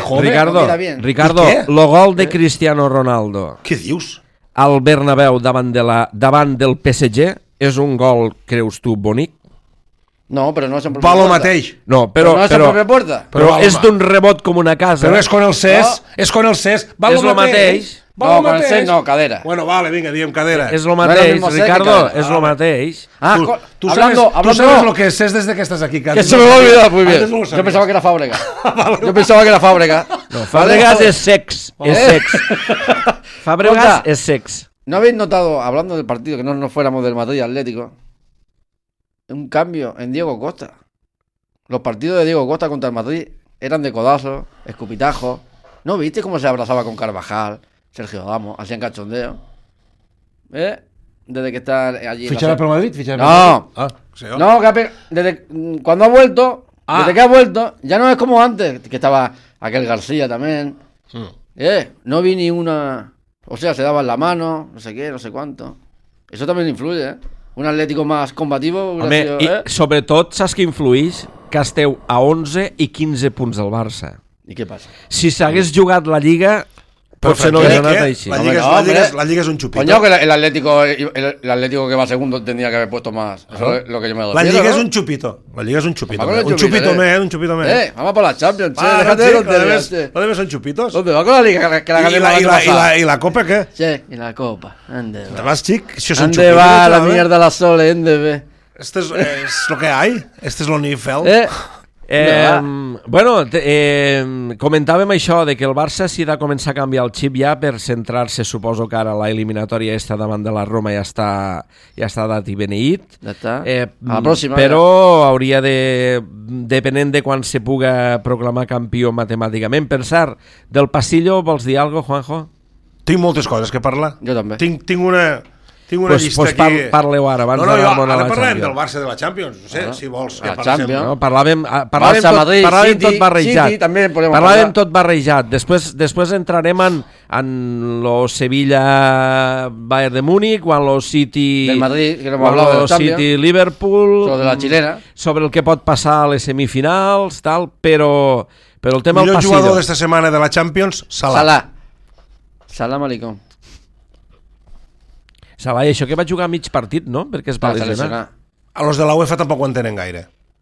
lo gol de Cristiano Ronaldo. Què dius? Al Bernabéu davant del PSG és un gol, creus tu, bonic? No, però no és en propia porta. Va lo mateix. No, però no és en propia porta. Però és d'un rebot com una casa. Però és con el cés, és con el cés. Va lo mateix. No, con el cés no, cadera. Bueno, vale, vinga, diem cadera. És lo mateix, Ricardo, és lo mateix. Tú sabes lo que es cés desde que estás aquí. Que se me va a olvidar muy bien. Yo pensaba que era Fábregas. No, Fábregas es sex. Fábregas es sex. ¿No habéis notado, hablando del partido, que no nos fuéramos del Madrid Atlético, un cambio en Diego Costa? Los partidos de Diego Costa contra el Madrid eran de codazos, escupitajos. ¿No viste cómo se abrazaba con Carvajal, Sergio Ramos, hacían cachondeo? Desde que está allí. ¿Fichar por Madrid? No, desde cuando ha vuelto, desde que ha vuelto, ya no es como antes, que estaba aquel García también. No vi ni una. O sea, se daban la mano, no sé qué, no sé cuánto. Eso también influye, Un Atlético más combativo. Home, sido, i sobretot saps que influeix? Que esteu a 11 i 15 punts del Barça. I què passa? Si s'hagués jugat la Lliga, potser no hauria anat així. La Lliga es un chupito. Coño, que el Atlético que va segundo tendría que haber puesto más. Eso es lo que yo me doy. La Lliga es un chupito. La Liga es un chupito. Un chupito més. Vamos por la Champions. Déjate ¿Lo debes son chupitos? ¿Dónde va con la Liga? Que la ¿Y la Copa qué? Sí, y la Copa. ¿Dónde vas, chic? ¿Dónde va la mierda la Sole? ¿Dónde ve? Esto es lo que hay. Este es lo Nifel. Comentàvem això de que el Barça s'hi ha de començar a canviar el xip ja per centrar-se, suposo que ara la eliminatòria està davant de la Roma ja està dat i beneït. Ja està. A la pròxima. Però hauria de, depenent de quan se puga proclamar campió matemàticament. Per cert, del Pasillo vols dir alguna cosa, Juanjo? Tinc moltes coses que parlar. Jo també. Tinc una llista aquí... Parleu ara, abans de Ramon a la ara parlem Champions. del Barça de la Champions, no sé, si vols que La parlem. Champions. No, parlàvem Madrid, tot City, barrejat. City, també podem Parlàvem parlar. tot barrejat. Després entrarem en lo Sevilla-Bayern de Múnich, o en lo City... Del Madrid, que no hemos o en hablado lo del Champions. City-Liverpool... Sobre la xilena. Sobre el que pot passar a les semifinals, tal, però el tema del Millor Pasillo... jugador d'esta setmana de la Champions, Salah. Salah Malicón. Salah, i això que va jugar mig partit, no? Perquè es va lesionar. A los de la UEFA tampoc ho entenen gaire.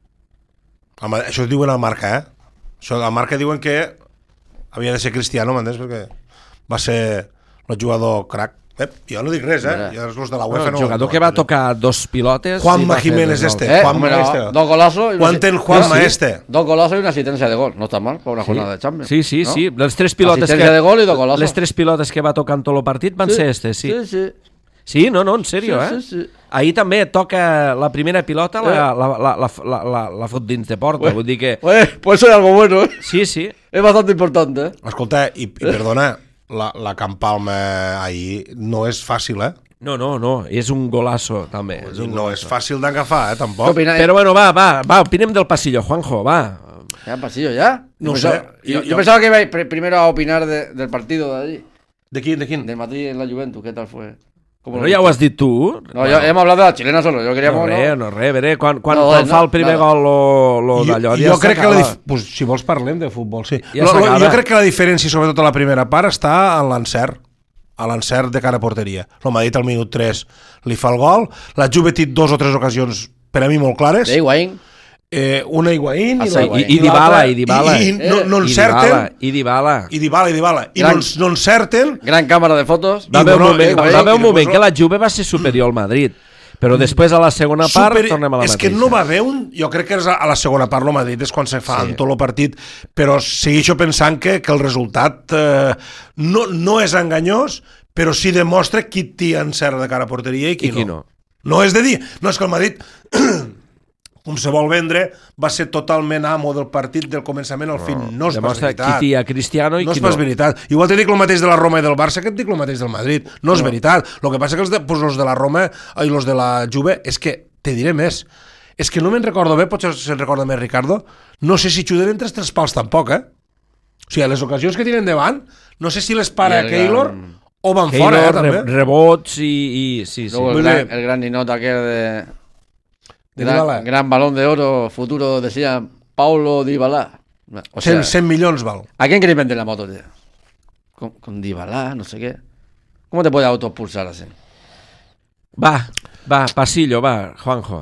Això ho diuen al Marca, Això al Marca diuen que havia de ser Cristiano, m'entens? Perquè va ser el jugador crac. Jo no dic res, Jo els de la UEFA El jugador que va tocar dos pilotes... Juanma Jiménez Dos golazos... Juanma este. Dos golazos y una asistencia de gol. No está mal para una jornada de Champions. Sí. Les tres pilotes asistencia de gol y dos golazos. Les tres pilotes que va tocar en tot el partit van ser estes, sí. Sí. Sí, no, en sèrio, Sí. Ahir també toca la primera pilota, la fot dins de porta, vull dir que... Pues eso es algo bueno, Sí. Es bastante importante, Escolta, i perdona, la Campalma ahir no és fàcil, No, és un golazo, també. No és fàcil d'agafar, tampoc. Però bueno, va, opinem del Pasillo, Juanjo, va. ¿Ya pasillo ya? No sé. Yo pensaba que iba primero a opinar del partido de allí. ¿De quién? De Madrid en la Juventus, ¿qué tal fue? Però ja ho has dit tu. No, ya hemos hablado de la chilena solo. Yo queríamos... No res, veré, quan fa el primer gol lo d'allò, ja crec que s'acaba. si vols parlem de futbol, sí. Ja s'acaba. Jo crec que la diferència, sobretot a la primera part, està en l'encert. A l'encert de cara a porteria. El Madrid al minut 3 li fa el gol. La Juve té 2 o 3 ocasions, per a mi, molt clares. De Higuaín. Una Higuaín i Dybala. I no encerten. I Dybala. I no encerten. Gran càmera de fotos. Va haver un moment que la Juve va ser superior al Madrid, però després a la segona part tornem a la mateixa. És que no va haver jo crec que és a la segona part el Madrid és quan se fa en tot el partit, però segueixo pensant que el resultat no és enganyós, però sí demostra qui té encert de cara a porteria i qui no. No és de dir, no és que el Madrid com se vol vendre, va ser totalment amo del partit del començament al fin. No és pas veritat. Qui té a Cristiano i qui no. No és pas veritat. Igual te dic el mateix de la Roma i del Barça que et dic el mateix del Madrid. No és veritat. El que passa que els de la Roma i els de la Juve és que, te diré més, és que no me'n recordo bé, potser se'n recorda més Ricardo, no sé si xuden entre els tres pals tampoc, O sigui, les ocasions que tenen davant, no sé si les para Keylor o van fora, també. Rebots i... Sí. El gran ninot aquel gran balón de oro futuro, decía Paulo Dybala. O sea, 100 milions val. ¿A quién queréis vender la moto, tío? Con Dybala, no sé qué. ¿Cómo te puede autoexpulsar así? Va, Pasillo, va, Juanjo.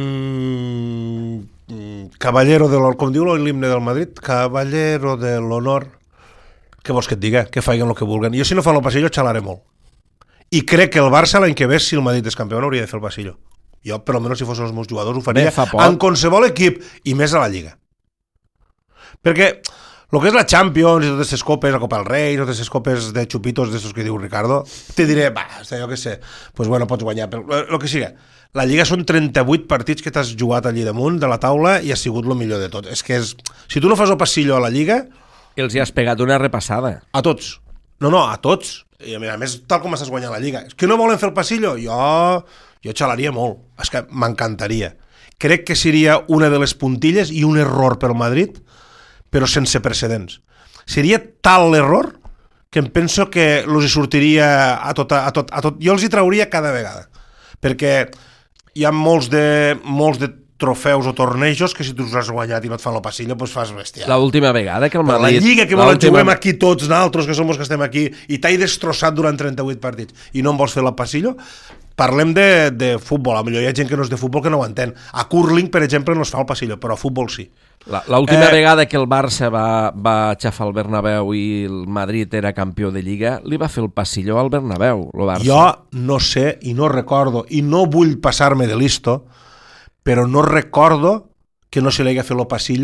Caballero de l'honor, com diu l'himne del Madrid, caballero de l'honor. Què vols que et diga? Que facin el que vulguen. Jo si no fan el Pasillo xalaré molt. I crec que el Barça l'any que ve, si el Madrid és campió, no hauria de fer el Pasillo. Jo, per almenys, si fossin els meus jugadors, ho faria en qualsevol equip, i més a la Lliga. Perquè el que és la Champions i totes aquestes copes, la Copa del Rei, totes aquestes copes de xupitos d'estos que diu Ricardo, te diré, jo què sé, pues bueno, pots guanyar, però el que siga. La Lliga són 38 partits que t'has jugat allí damunt de la taula i ha sigut el millor de tot. És que si tu no fas el Pasillo a la Lliga... Els hi has pegat una repassada. A tots. No, a tots. I a més, tal com estàs guanyant la Lliga. És que no volen fer el Pasillo? Jo xalaria molt, és que m'encantaria. Crec que seria una de les puntilles i un error pel Madrid, però sense precedents. Seria tal l'error que em penso que els hi sortiria a tot. Jo els hi trauria cada vegada, perquè hi ha molts de trofeus o tornejos que si tu has guanyat i no et fan el Pasillo, doncs fas bestial. L'última vegada que el Madrid... La Lliga que volen juguem aquí tots nosaltres, que som els que estem aquí, i t'hai destrossat durant 38 partits i no em vols fer el Pasillo. Parlem de futbol, a millor hi ha gent que no és de futbol que no ho entén. A curling, per exemple, no es fa el Pasillo, però a futbol sí. L'última vegada que el Barça va aixafar el Bernabéu i el Madrid era campió de Lliga, li va fer el Pasillo al Bernabéu, el Barça. Jo no sé i no recordo, i no vull passar-me de listo, però no recordo que no se li hagi fet el Pasillo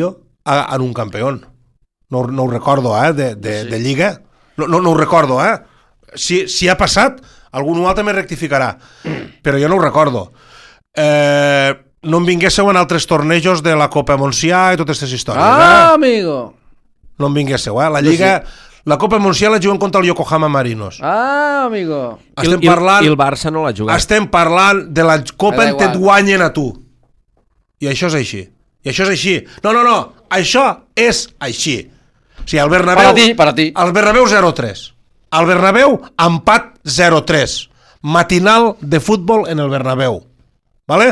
en un campió. No ho recordo, de Lliga. No ho recordo, Si ha passat, algú altre me rectificarà, però jo no ho recordo. No em vinguéssiu en altres tornejos de la Copa Montsià i totes aquestes històries. Amigo! No em vinguéssiu, La Lliga... La Copa Montsià la juguen contra el Yokohama Marinos. Amigo! Estem parlant... I el Barça no l'ha jugat. Estem parlant de la Copa en què et guanyen a tu. I això és així. No. Això és així. O sigui, el Bernabéu... Per a ti. El Bernabéu 0-3. El Bernabéu, empat 0-3. Matinal de futbol en el Bernabéu. Vale?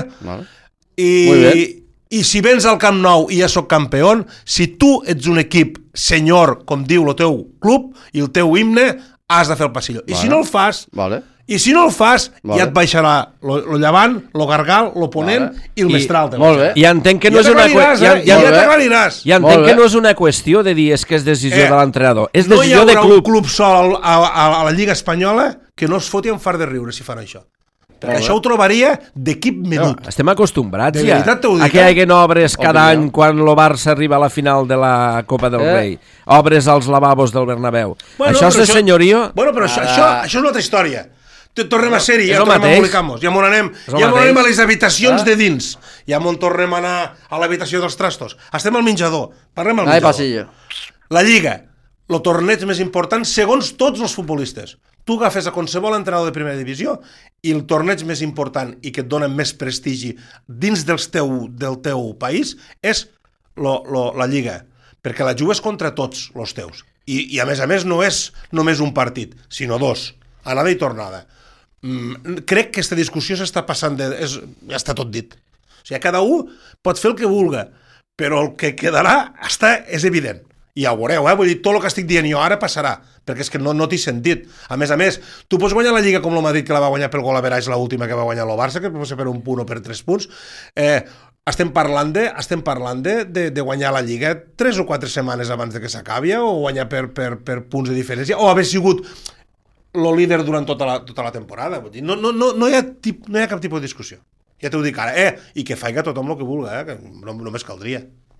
I si vens al Camp Nou i ja soc campió, si tu ets un equip senyor, com diu el teu club i el teu himne, has de fer el passillo. I si no el fas... Ja et baixarà el llevant, el gargal, el ponent i el mestral. Molt bé. I entenc que no és una t'aclariràs. I entenc que no és una qüestió de dir és que és decisió de l'entrenador. És decisió de club. No hi haurà un club sol a la Lliga Espanyola que no es foti en far de riure si fan això. Perquè això ho trobaria d'equip menut. Estem acostumbrats ja a que hi hagi obres cada any quan el Barça arriba a la final de la Copa del Rei. Obres als lavabos del Bernabéu. Això és senyorio? Bueno, però això és una altra història. Tornem a ser-hi, ja tornem a embolicar-nos. Ja m'on anem a les habitacions de dins. Ja m'on tornem a anar a l'habitació dels trastos. Estem al menjador. Parlem al menjador. La Lliga, el torneig més important segons tots els futbolistes. Tu agafes a qualsevol entrenador de primera divisió i el torneig més important i que et dona més prestigi dins del teu país és la Lliga. Perquè la jugues contra tots els teus. I a més no és només un partit, sinó dos. Anada i tornada. Crec que aquesta discussió s'està passant ja està tot dit. O sigui, cada un pot fer el que vulga, però el que quedarà és evident. I ja ho veureu, vull dir, tot el que estic dient jo ara passarà, perquè és que no t'hi sentit. A més, tu pots guanyar la Lliga com el Madrid, que la va guanyar pel gol average l'última que va guanyar el Barça, que pot ser per un punt o per 3 punts. Estem parlant de guanyar la Lliga 3 o 4 setmanes abans de que s'acabi, o guanyar per punts de diferència, o haver sigut el líder durant tota la temporada. Vull dir, no hi ha cap tipus de discussió. Ja t'ho dic ara. I que faiga tothom el que vulga, que només caldria.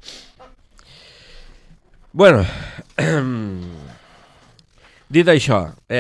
Bueno, dit això,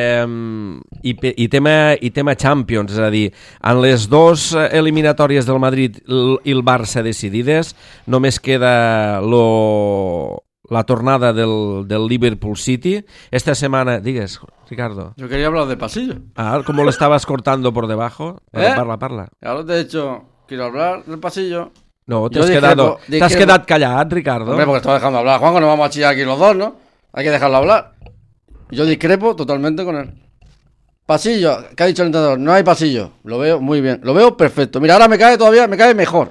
i tema Champions, és a dir, en les 2 eliminatòries del Madrid i el Barça decidides, només queda la tornada del Liverpool City. Esta semana, digues, Ricardo. Yo quería hablar de pasillo. ¿Cómo lo estabas cortando por debajo? Parla. Claro, de hecho, quiero hablar del pasillo. No, te has quedado callado, Ricardo. Hombre, porque estaba dejando hablar. Juanjo, no vamos a chillar aquí los dos, ¿no? Hay que dejarlo hablar. Yo discrepo totalmente con él. Pasillo, ¿qué ha dicho el entrenador? No hay pasillo. Lo veo muy bien. Lo veo perfecto. Mira, ahora me cae mejor.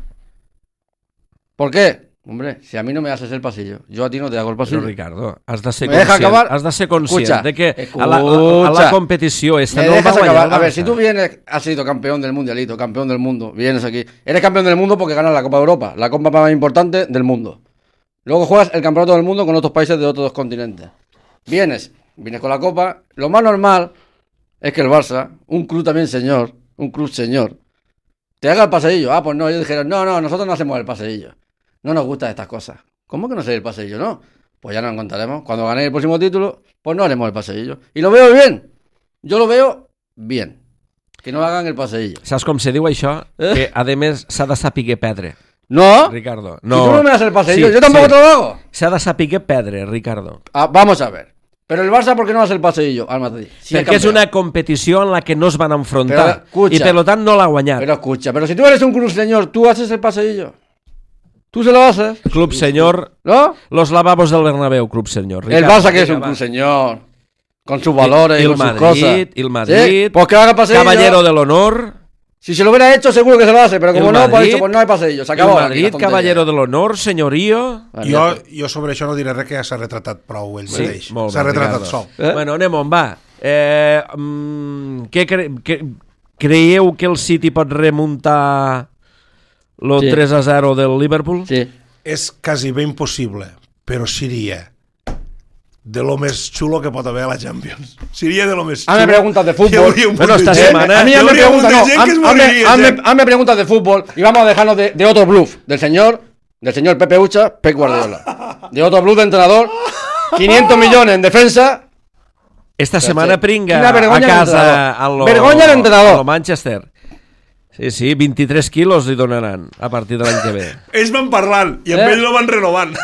¿Por qué? Hombre, si a mí no me haces el pasillo, yo a ti no te hago el pasillo. Pero Ricardo, has de ser consciente de que a la competición esta no va a guanyar. A ver, si tú vienes, has sido campeón del mundialito, campeón del mundo, vienes aquí, eres campeón del mundo porque ganas la Copa de Europa, la copa más importante del mundo. Luego juegas el campeonato del mundo con otros países de otros continentes. Vienes con la copa, lo más normal es que el Barça, un club también señor, te haga el paseillo. Pues no, ellos dijeron, no, nosotros no hacemos el paseillo. No nos gustan estas cosas. ¿Cómo que no sé el paseillo? No. Pues ya nos contaremos. Cuando ganéis el próximo título, pues no haremos el paseillo. Y lo veo bien. Yo lo veo bien. Que no hagan el paseillo. Saps com se diu això? Que, a més, s'ha de saber perdre. No. Ricardo. No. Si tú no me das el paseillo, yo tampoco te lo hago. S'ha de saber perdre, Ricardo. Vamos a ver. Pero el Barça, ¿por qué no hace el paseillo al Madrid? Si perquè és una competició en la que no es van enfrontar. I per tant no l'ha guanyat. Pero si tú eres un club señor, tú haces el paseillo. Tú se lo haces. Club señor. ¿No? Los lavabos del Bernabéu, club señor. Ricardo, el Barça que es un club señor. Con sus valores y con sus cosas. El Madrid. ¿Sí? Pues que haga paseillo. Caballero del honor. Si se lo hubiera hecho, seguro que se lo hace. Pero como no, pues no hay paseillo. Se acabó. El Madrid, caballero del honor, senyorio. Jo sobre això no diré res, que ja s'ha retratat prou ell mateix. S'ha retratat sol. Bueno, anem on va. Creieu que el City pot remuntar lo 3-0 del Liverpool? Sí. És quasi ben impossible, però seria de lo més xulo que pot haver a la Champions. Seria de lo més xulo. Hazme preguntas de fútbol. Bueno, esta semana. A mí hazme preguntas de fútbol y vamos a dejarnos de otro bluff del señor del señor Pepe Ucha, Pep Guardiola. De otro club de entrenador, 500 millones en defensa. Esta setmana pringa Quina a vergonya casa a Vergonya l'entrenador. lo Manchester. Sí, 23 quilos li donaran a partir de l'any que ve. Ells van parlant i amb ell no van renovant.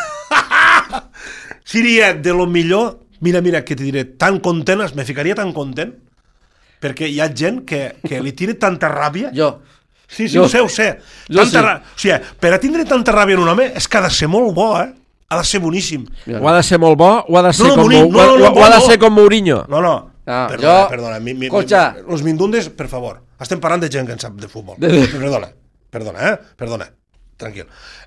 Seria de lo millor. Mira, que te diré, tan content, me ficaria tan content, perquè hi ha gent que li tira tanta ràbia. Jo. Sí, ho sé. Jo Tanta sí. O sigui, per a tindre tanta ràbia en un home és que ha de ser molt bo, Ha de ser boníssim. O ha de ser molt bo, o ha de ser, No. com Mourinho. No. Ah, Perdona. Escolta. Los mindundes, per favor. Estem parlant de gent que en sap de futbol. Perdona. Tranquil.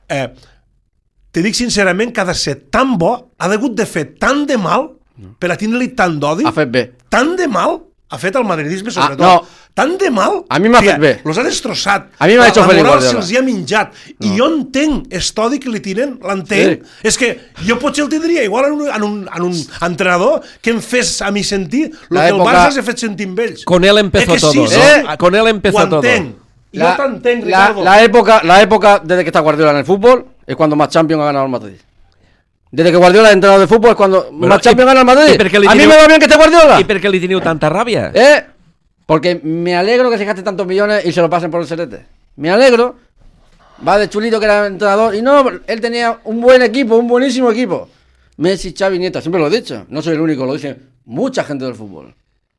Te dic sincerament que ha de ser tan bo, ha hagut de fer tant de mal per a tindre-li tant d'odi. Ha fet bé. Tant de mal ha fet el madridisme, sobretot. No. Tant de mal. A mi m'ha fet bé. Los ha destrossat. A mi m'ha hecho feliç Guardiola. Guardiola. Se'ls hi ha menjat. I jo entenc estodi que li tiren, l'entenc. Sí. És que jo potser el tindria igual en un entrenador que em fes a mi sentir el que el Barça s'ha fet sentir amb ells. Con él empezó todo, sí, ¿no? Con él empezó todo. Ho entenc. Jo t'entenc, Ricardo. La época desde que está Guardiola en el fútbol es cuando más Champions ha ganado el Madrid. Desde que Guardiola es entrenador de fútbol es cuando más Champions gana el Madrid. A mí me va bien que esté Guardiola. ¿Y por qué le teniu tanta rabia? Porque me alegro que se gaste tantos millones y se lo pasen por el serete. Me alegro. Va de chulito que era entrenador. Y no, él tenía un buen equipo, un buenísimo equipo. Messi, Xavi, Iniesta, siempre lo he dicho. No soy el único, lo dice mucha gente del fútbol.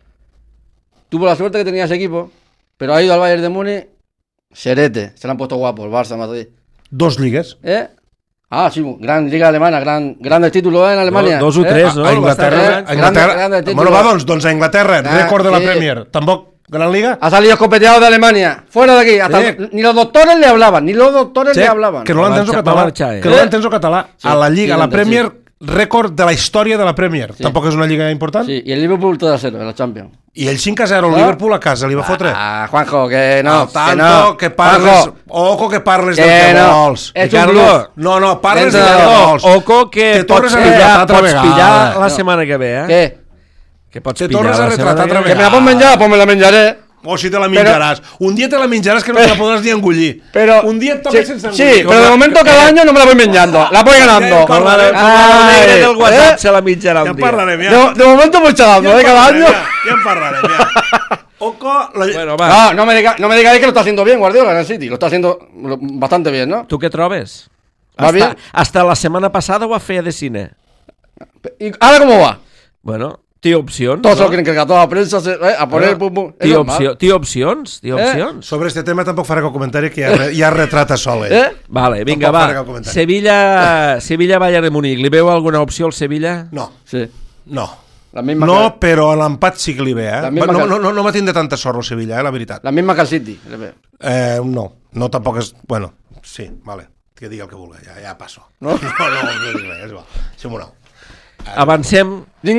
Tuvo la suerte que tenía ese equipo, pero ha ido al Bayern de Múnich, serete. Se le han puesto guapos, el Barça, Madrid. 2 lligues. Ah, sí, gran liga alemana, grandes títulos en Alemania. 2 o 3, no? A Inglaterra. Grande Bueno, va, doncs a Inglaterra, rècord de la Premier. Tampoc gran liga. Ha salido escopeteado de Alemania. Fuera de aquí. Hasta ni los doctores le hablaban. Ni los doctores le hablaban. Que no l'entens o català. Que no l'entens o català. A la Lliga, a la Premier, rècord de la història de la Premier. Tampoc és una lliga important. Sí, y el Liverpool 3-0 en la Champions. I el 5-0 el Liverpool a casa li va fotre. Juanjo, que no. Tanto que parles... Juanjo, Ojo que parles del que vols. Ricardo. No, parles del que vols. Oco que pots pillar la setmana que ve, ¿Qué? Que pots Te pillar tornes a la setmana retratar que altra ve. Que me la pots menjar, pues me la menjaré. O si te la menjaràs. Un dia te la menjaràs que no te la podràs ni engullir. Pero, un dia et toca sense engullir. Sí, pero de momento cada año no me la voy menjando. La voy ganando. Con la negra del WhatsApp se la mitjarà Ja un en dia. parlarem, ja. De momento voy chalando, cada año. Ja en parlarem, ja. Oco... Bueno, va. No me digáis que lo está haciendo bien Guardiola en el City. Lo está haciendo bastante bien, ¿no? Tu què trobes? Va bien. Hasta la setmana passada ho feia de cine. ¿Y ahora cómo va? Bueno, té opcions. Todos no? lo quieren que toda la prensa a poner pum pum. Té opcions? Té opcions? Sobre este tema tampoc faré cap comentari que ja retrata sol, Vale, vinga, Tampoc va. faré cap comentari. Sevilla, Bayern de Múnich. Li veu alguna opció al Sevilla? No, Sí. no. La misma No, però a l'empat sí que li ve, La misma No m'ha tindre tanta sort el Sevilla, la veritat. La misma que el City. Le veo. No, tampoc és... Bueno, sí, vale, que digui el que vulgui, ja passo. No dic res, és igual. Deixem-ho no. Avancem,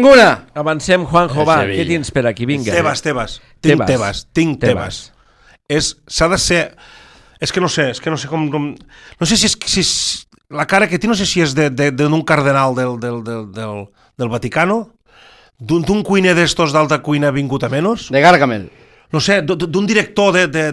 Juanjo, va. Què tens per aquí? Vinga. Tebas. Tinc Tebas. S'ha de ser... És que no sé com... No sé si és... La cara que té no sé si és d'un cardenal del Vaticano, d'un cuiner d'estos d'alta cuina vingut a menys, De Gargamel. no sé, d'un director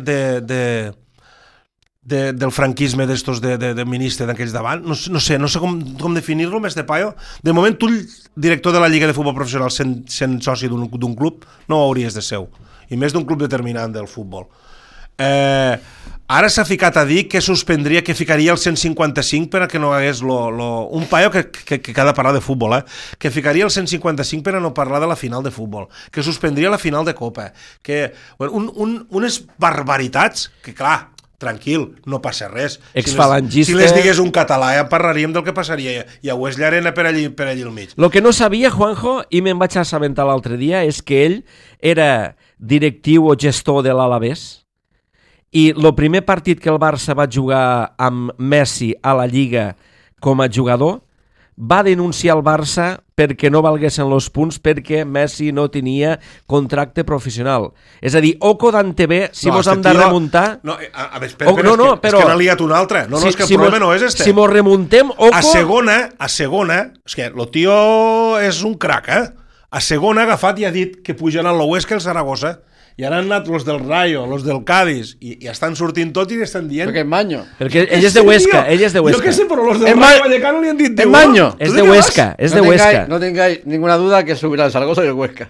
del franquisme d'estos de ministre d'aquells davant, no sé com definir-lo, més de paio. De moment, tu, director de la Lliga de Futbol Professional, sent soci d'un club, no ho hauries de ser, i més d'un club determinant del futbol. Ara s'ha ficat a dir que suspendria, que ficaria el 155 per a que no hagués un paio que ha de parlar de futbol, que ficaria el 155 per a no parlar de la final de futbol, que suspendria la final de Copa, que unes barbaritats que, clar, tranquil, no passa res. Exfalangista. Si les digués un català ja parlaríem del que passaria, i a Wesley Arena per allí al mig. Lo que no sabia, Juanjo, i me'n vaig assabentar l'altre dia, és que ell era directiu o gestor de l'Alavés, i el primer partit que el Barça va jugar amb Messi a la Lliga com a jugador, va denunciar el Barça perquè no valguessin els punts perquè Messi no tenia contracte professional. És a dir, oco d'Antv, si mos hem de remuntar... No, a veure, espera, és que n'ha liat un altre. No, és que el problema no és este. Si mos remuntem, oco... A segona, és que el tio és un crac, A segona ha agafat i ha dit que pugen al l'Oest que el Saragossa, i ara han anat los del Rayo, los del Cádiz, i estan sortint tots i estan dient... Perquè és Manyo. Perquè ell és de Huesca, ell és de Huesca. Jo què sé, però los del Rayo Vallecano li han dit... És Manyo. És de Huesca, és de Huesca. No tengáis ninguna duda que subirà el Zaragoza i el Huesca.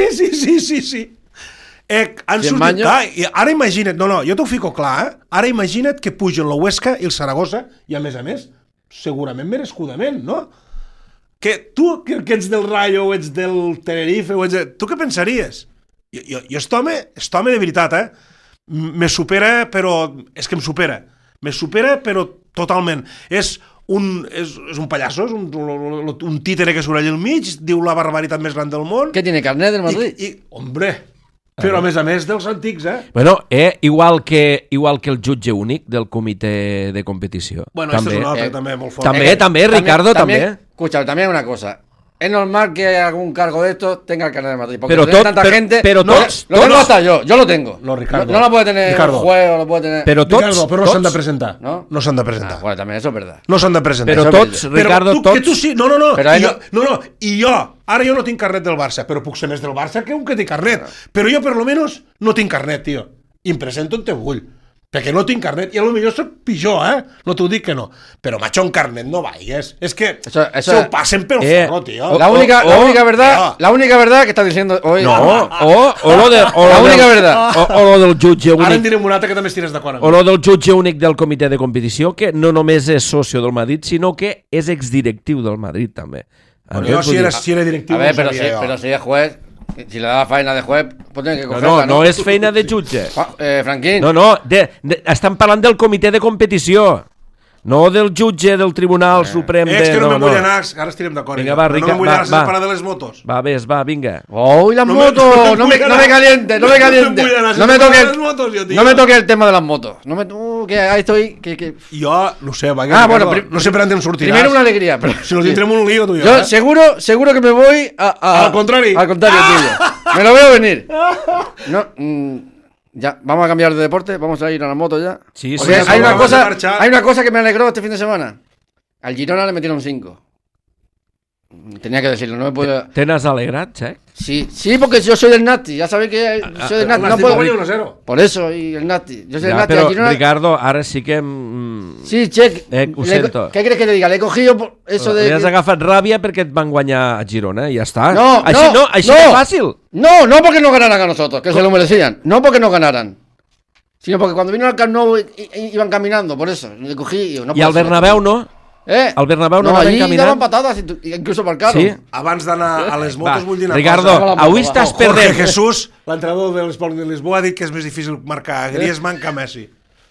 Sí. Han Si en sortit... Manyo- Clar, i ara imagina't... No, jo t'ho fico clar, Ara imagina't que pugen la Huesca i el Zaragoza, i a més, segurament merescudament, no? Que tu, que ets del Rayo, o ets del Tenerife, tu què pensaries? Jo aquest home de veritat, me supera, però... És que em supera. Me supera, però totalment. És un pallasso, és un títere que surt allà al mig, diu la barbaritat més gran del món. Què tiene, carnet del Madrid? Hombre, però a més dels antics, Bueno, igual que el jutge únic del comitè de competició. Bueno, este és un altre, també, molt fort. També, Ricardo, també. Escucha, también una cosa. Es normal que algún cargo de estos tenga el carnet de Madrid. Porque Pero tiene tanta gente. pero lo todos- tengo hasta yo lo tengo. No, Ricardo. No lo puede tener Ricardo. el juez o lo puede tener. Però tots... Ricardo, però no s'han de presentar. ¿No? No s'han de presentar. Bueno, también eso es verdad. No s'han de presentar. Però Això tots, és Ricardo, que tu tots... sí, no. Però ell I jo, ara jo no tinc carnet del Barça, però puc ser més del Barça que un que té carnet. Però jo, per lo menos, no tinc carnet, tio. I em presento on te vull. Perquè no tinc carnet. I a lo millor soc pitjor, No t'ho dic que no. Però, macho, un carnet no vayas. És que Eso- se ho passen pel forro, tio. La única tío. verdad que está diciendo hoy. No, o lo de... La única verdad. O lo del jutge Ara en únic... direm un altre que també estires d'acord amb O lo del jutge únic del comitè de competició, que no només és socio del Madrid, sinó que és exdirectiu del Madrid, també. Bueno, jo, si era directiu, A ver, no pero sabia jo. pero si es juez, si le da faena de juez, pues tiene que No, cogerla, no és feina de jutge. Franquín. No, estan parlant del comitè de competició, no del jutge del Tribunal Suprem de... És que no me'n vull anar, ara estirem d'acord. Vinga, va, Rica, no me'n vull va, anar sense va. parlar de les motos. Va, vinga. ¡Uy, las motos! No me caliente, no me caliente. No me toque el tema de las motos. Que ahí estoy. Jo, no sé, va, bueno, no sé per on te'n sortiràs. Primero una alegría, pero. Si nos tindrem un lío, tu i jo. Yo seguro que me voy Al contrario. Al contrario, tuyo. Me lo veo venir. No, ya, vamos a cambiar de deporte, vamos a ir a la moto ya. Sí, Porque sí, hay una vamos a cosa, marchar. hay una cosa que me alegró este fin de semana. Al Girona le metieron 5. Tenía que decirlo, no me puedo. Te n'has alegrat, Xec? Sí, porque yo soy del Nati, ya sabéis que soy del Nati, no puedo. 1-0. Por eso, y el Nati. Yo soy del Ja, Nati, però, al Girona. Ricardo, ara sí que... Sí, Check. Ho sento. ¿Qué crees que te diga? Le he cogido por eso de. Li has agafat ràbia perquè et van guanyar a Girona i ja està. No, Així de fàcil. No porque no ganaran a nosotros, que se lo merecían. No porque no ganaran. Sino porque cuando vino al Camp Nou iban caminando, por eso. Le cogí y digo, no I puede al ser. Bernabéu no? Al Bernabéu no anaven allí caminant? daban patadas, incluso marcaron. Sí? Abans d'anar a les motos, vull dir una Ricardo, cosa. avui estàs Jorge perdent. Jesús, l'entrenador de l'Esport de Lisboa, ha dit que és més difícil marcar Griezmann que Messi.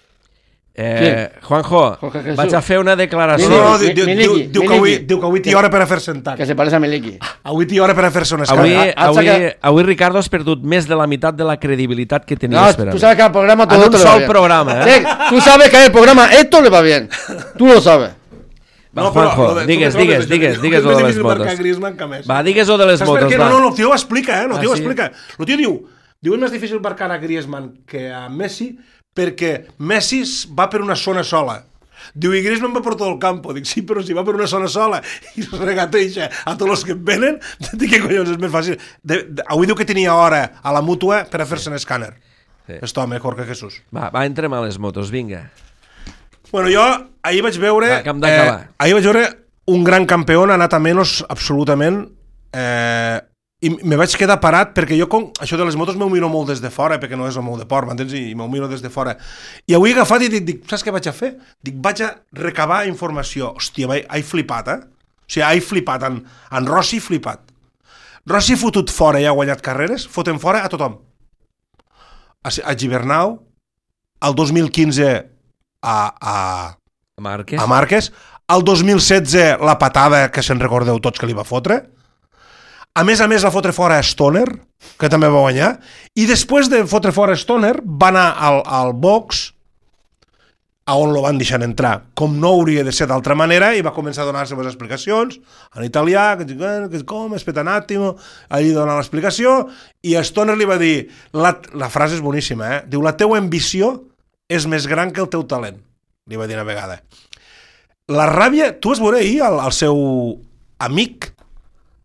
Juanjo, Jorge Jesús. vaig a fer una declaració. No, Miliki, diu que avui té hora per a fer-se en tac. Que se parece a Miliki. Avui té hora per a fer-se un Avui, escàndol. avui Ricardo has perdut més de la meitat de la credibilitat que No, tenies per a tú mi. sabes que al programa todo En esto un le va sol bien. programa, Sí, tú sabes que al programa esto le va bien. Tú lo sabes. Va, Juanjo, digues lo de les motos. Va, digues lo de les Saps per motos, què? va. No, el tio ho explica, El tio ho sí? explica. El tio diu és més difícil marcar a Griezmann que a Messi perquè Messi va per una zona sola. Diu, i Griezmann va per tot el campo. Dic, sí, però si va per una zona sola i es regateja a tots els que et venen, dic, què collons, és més fàcil. Avui diu que tenia hora a la mútua per a fer-se un escàner. Este home, Jorge Jesús. Va, entrem a les motos, vinga. Bueno, jo ahir vaig veure... Va, que hem d'acabar. Ahir vaig veure un gran campió anat a menys absolutament i me vaig quedar parat perquè jo això de les motos m'ho miro molt des de fora perquè no és el meu deport, m'entens? I m'ho miro des de fora. I avui he agafat i dic, saps què vaig a fer? Dic, vaig a recabar informació. Hòstia, he flipat, O sigui, he flipat. En Rossi flipat. Rossi fotut fora i ha guanyat carreres, foten fora a tothom. A Gibernau, el 2015 a Márquez, el 2016 la patada que se'n recordeu tots que li va fotre, a més va fotre fora a Stoner, que també va guanyar, i després de fotre fora a Stoner va anar al box a on lo van deixar entrar, com no hauria de ser d'altra manera, i va començar a donar les seves explicacions en italià, que com, espetanàtimo, allí dona l'explicació, i a Stoner li va dir, la frase és boníssima, diu, la teua ambició és més gran que el teu talent, li va dir una vegada. La ràbia, tu vas veure ahir el seu amic,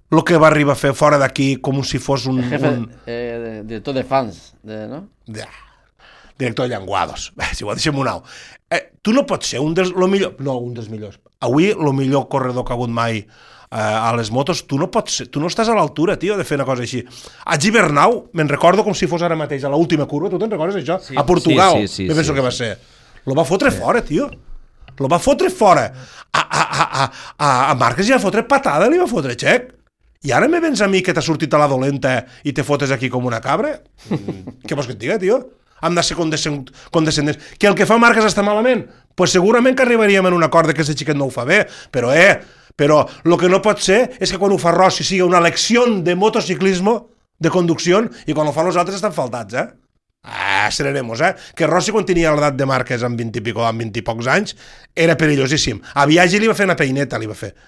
el que va arribar a fer fora d'aquí com si fos un... Jefe, director de fans, ¿no? Director de llenguados. Si ho deixem un au. Tu no pots ser un dels millors. Avui, el millor corredor que ha hagut mai a les motos, tu no pots ser, tu no estàs a l'altura, tio, de fer una cosa així. A Gibernau, me'n recordo com si fos ara mateix, a l'última curva, tu te'n recordes això? Sí, a Portugal, me penso que va ser. Lo va fotre fora, tio. Lo va fotre fora. A Márquez ja va fotre patada, li va fotre xec. I ara me vens a mi que t'ha sortit a la dolenta i te fotes aquí com una cabra? Què vols que et diga, tio? Hem de ser condescendents. Que el que fa Márquez està malament? Pues segurament que arribaríem en un acord que aquest xiquet no ho fa bé, però el que no pot ser és que quan ho fa Rossi sigui una lecció de motociclisme, de conducció, i quan ho fan els altres estan faltats, sereremos, que Rossi quan tenia l'edat de Márquez amb 20 i pocs anys era perillosíssim. A Biaggi li va fer una peineta, li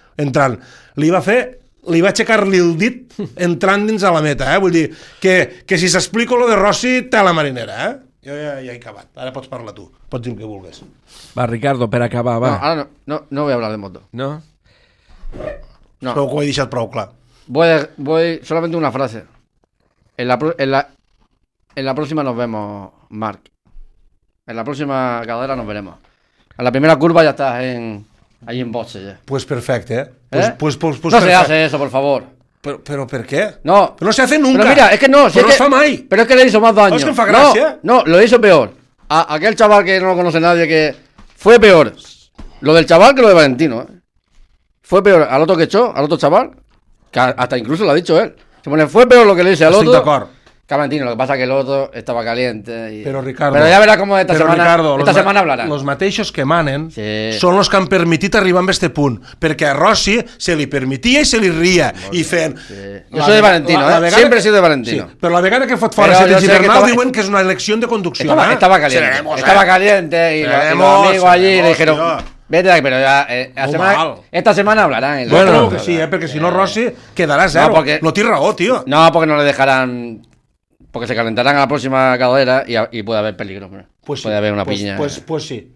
va aixecar-li el dit entrant dins a la meta, vull dir que si s'explico lo de Rossi té la marinera, jo ja he acabat, ara pots parlar tu, pots dir el que vulguis. Va, Ricardo, per acabar, va. No, ahora no voy a hablar de moto. No? No. Espero que ho he deixat prou clar. Voy solamente una frase. En la próxima nos vemos, Marc. En la próxima carrera nos veremos. En la primera curva ya estás ahí en boxe ya. Pues perfecte, Pues no se hace eso, por favor. ¿Pero por qué? No. Pero no se hace nunca. Pero mira, es que no. Pero no se fa mai. Pero es que le hizo más daño. Es que me fa gracia. No, lo hizo peor. A aquel chaval que no lo conoce nadie, que fue peor lo del chaval que lo de Valentino, Fue peor al otro que echó, al otro chaval, que hasta incluso lo ha dicho él. Se pone, fue peor lo que le hice al otro. Estoy de acuerdo. Que a Valentino, lo que pasa es que el otro estaba caliente. Pero Ricardo... Pero ya verás cómo esta Ricardo, semana hablarán. Los mateixos que manen són els que han permitit arribar a este punt, perquè a Rossi se li permetia i se li ria, i fent... Yo soy de Valentino, siempre he sido de Valentino. Sí, però la vegada que fot fora Sete Gibernau diuen que és una elecció de conducció. Estaba caliente. Estaba caliente y los amigos allí le dijeron... Vete de aquí, pero ya esta semana hablarán. Bueno, que sí, perquè si no Rossi quedarà zero. No té raó, tío. No, porque no le dejarán... Porque se calentarán a la próxima carrera y puede haber peligro. Pues puede haber una piña. Pues sí.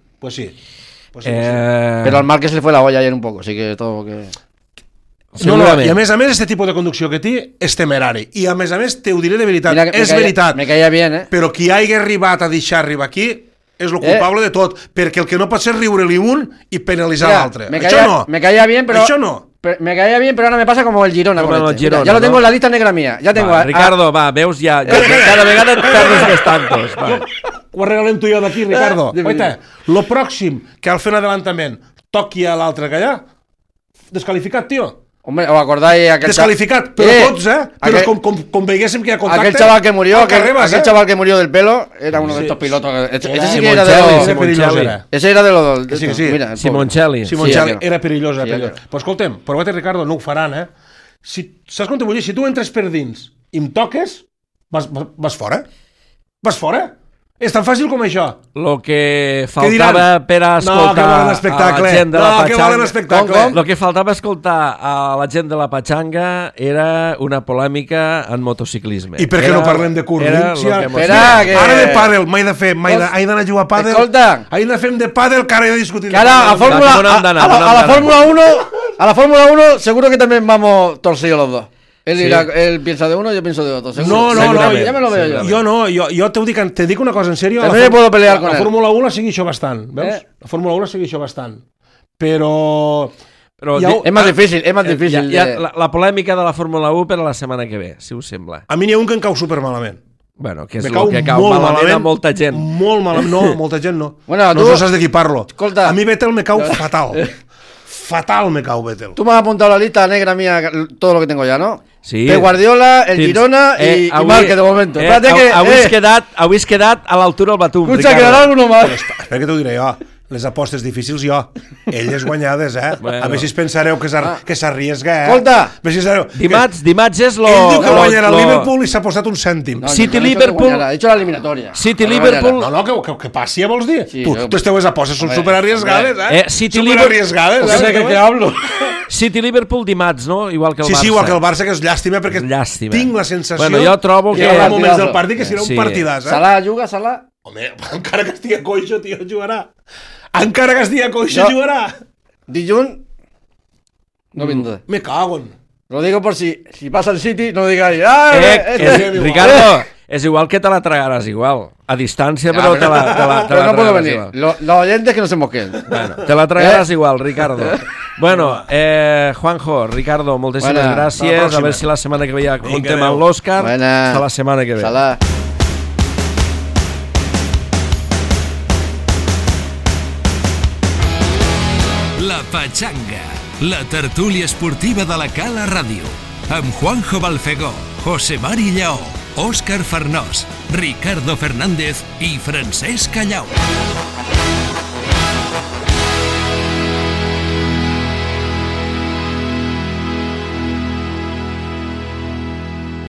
Pero al Márquez se le fue la olla ayer un poco, así que todo que... No, i a més, este tipus de conducció que té és temerari. I a més, te ho diré de veritat. És veritat. Me caia bien, Però qui hagi arribat a deixar arribar aquí és el culpable de tot. Perquè el que no pot ser riure-li un i penalitzar l'altre. Això no. Me caía bien, pero... Això no. Me caía bien, pero ahora me pasa como el Girona. Girona, ya lo tengo en la lista negra mía. Ya tengo Ricardo, va, veus ja cada vegada perdes més tantos. Ho regalem tu i jo d'aquí, Ricardo. Oita, lo pròxim que al fer un adelantament toqui a l'altre que allà, descalificat, tio. Hombre, ¿os acordáis aquel descalificat, però tots, però com veiguéssim que hi ha contacte. Aquel chaval que murió, aquel chaval que murió del pelo, era uno de estos pilotos. Ese sí que era de los... Ese era de los... Sí. Simoncelli. Era perillós. Però escolta'm, prova-te, Ricardo, no ho faran, Saps com te vull dir? Si tu entres per dins i em toques, vas fora. Vas fora. És tan fàcil com això. Lo que faltava per a escoltar a la gent de la Pachanga... Lo que faltava escoltar a la gent de la Pachanga era una polèmica en motociclisme. I per què no parlem de curling? Ara de pàdel, m'he d'anar a jugar a pàdel. Escolta. He de fer de pàdel, que ara he de discutir. Que ara a la Fórmula 1 seguro que también vamos torcidos los dos. Él piensa de uno, yo pienso de otro. No, ya me lo veo yo. Jo no, jo te dic una cosa en sèrio. También puedo pelear con él. La Fórmula 1 la segueixo bastant, veus? La Fórmula 1 la segueixo bastant. Però es más difícil. La polèmica de la Fórmula 1 per a la setmana que ve, si us sembla. A mi n'hi ha un que em cau supermalament. Bueno, que és el que cau malament a molta gent. Molt malament, no, molta gent no. Bueno, no saps de qui parlo. A mi Vettel me cau fatal. Fatal me cau Vettel. Tú me has apuntado a la lista negra mía todo lo que tengo ya, ¿no? Sí. De Guardiola, el Girona y Márquez de momento. Espérate que... Avui has quedat a l'altura del batum, Ricardo. Escucha, quedarà alguno más. Espera que t'ho diré jo. Les apostes difícils jo. Elles guanyades, Bueno. A veure si es pensareu que s'arriesga, Escolta. Dimarts és lo... Ell diu que guanyarà el Liverpool i s'ha posat un cèntim. City-Liverpool... Ha hecho la eliminatoria. City-Liverpool... No, que passi, ja vols dir? Tu, les teues apostes són superarriesgades, Superarriesgades, No sé què hablo. City-Liverpool dimarts, no? Igual que el Barça. Sí, igual que el Barça, que és llàstima, perquè tinc la sensació... Bueno, jo trobo que... Hi haurà moments del partit que serà un partidàs, Salah juga, Salah? Home, encara que estigui coixo, tio, jugarà. Encara que estigui coixo, jugarà. Dilluns... No vindré. Me cago en... Lo digo por si pasa el City, no digáis, Ricardo, és igual que te la tragaràs igual. A distància, però te la pero no puedo tragaràs venir. igual. Los oyentes que no se mosquen. Bueno, te la tragaràs igual, Ricardo. Bueno, Juanjo, Ricardo, moltíssimes gràcies. A veure si la setmana que ve ja contem amb l'Òscar. Hasta la setmana que ve. Salah. La Pachanga, la tertúlia esportiva de la Cala Ràdio, amb Juanjo Balfegó, José Mari Lleó, Òscar Farnós, Ricardo Fernández i Francesc Callau.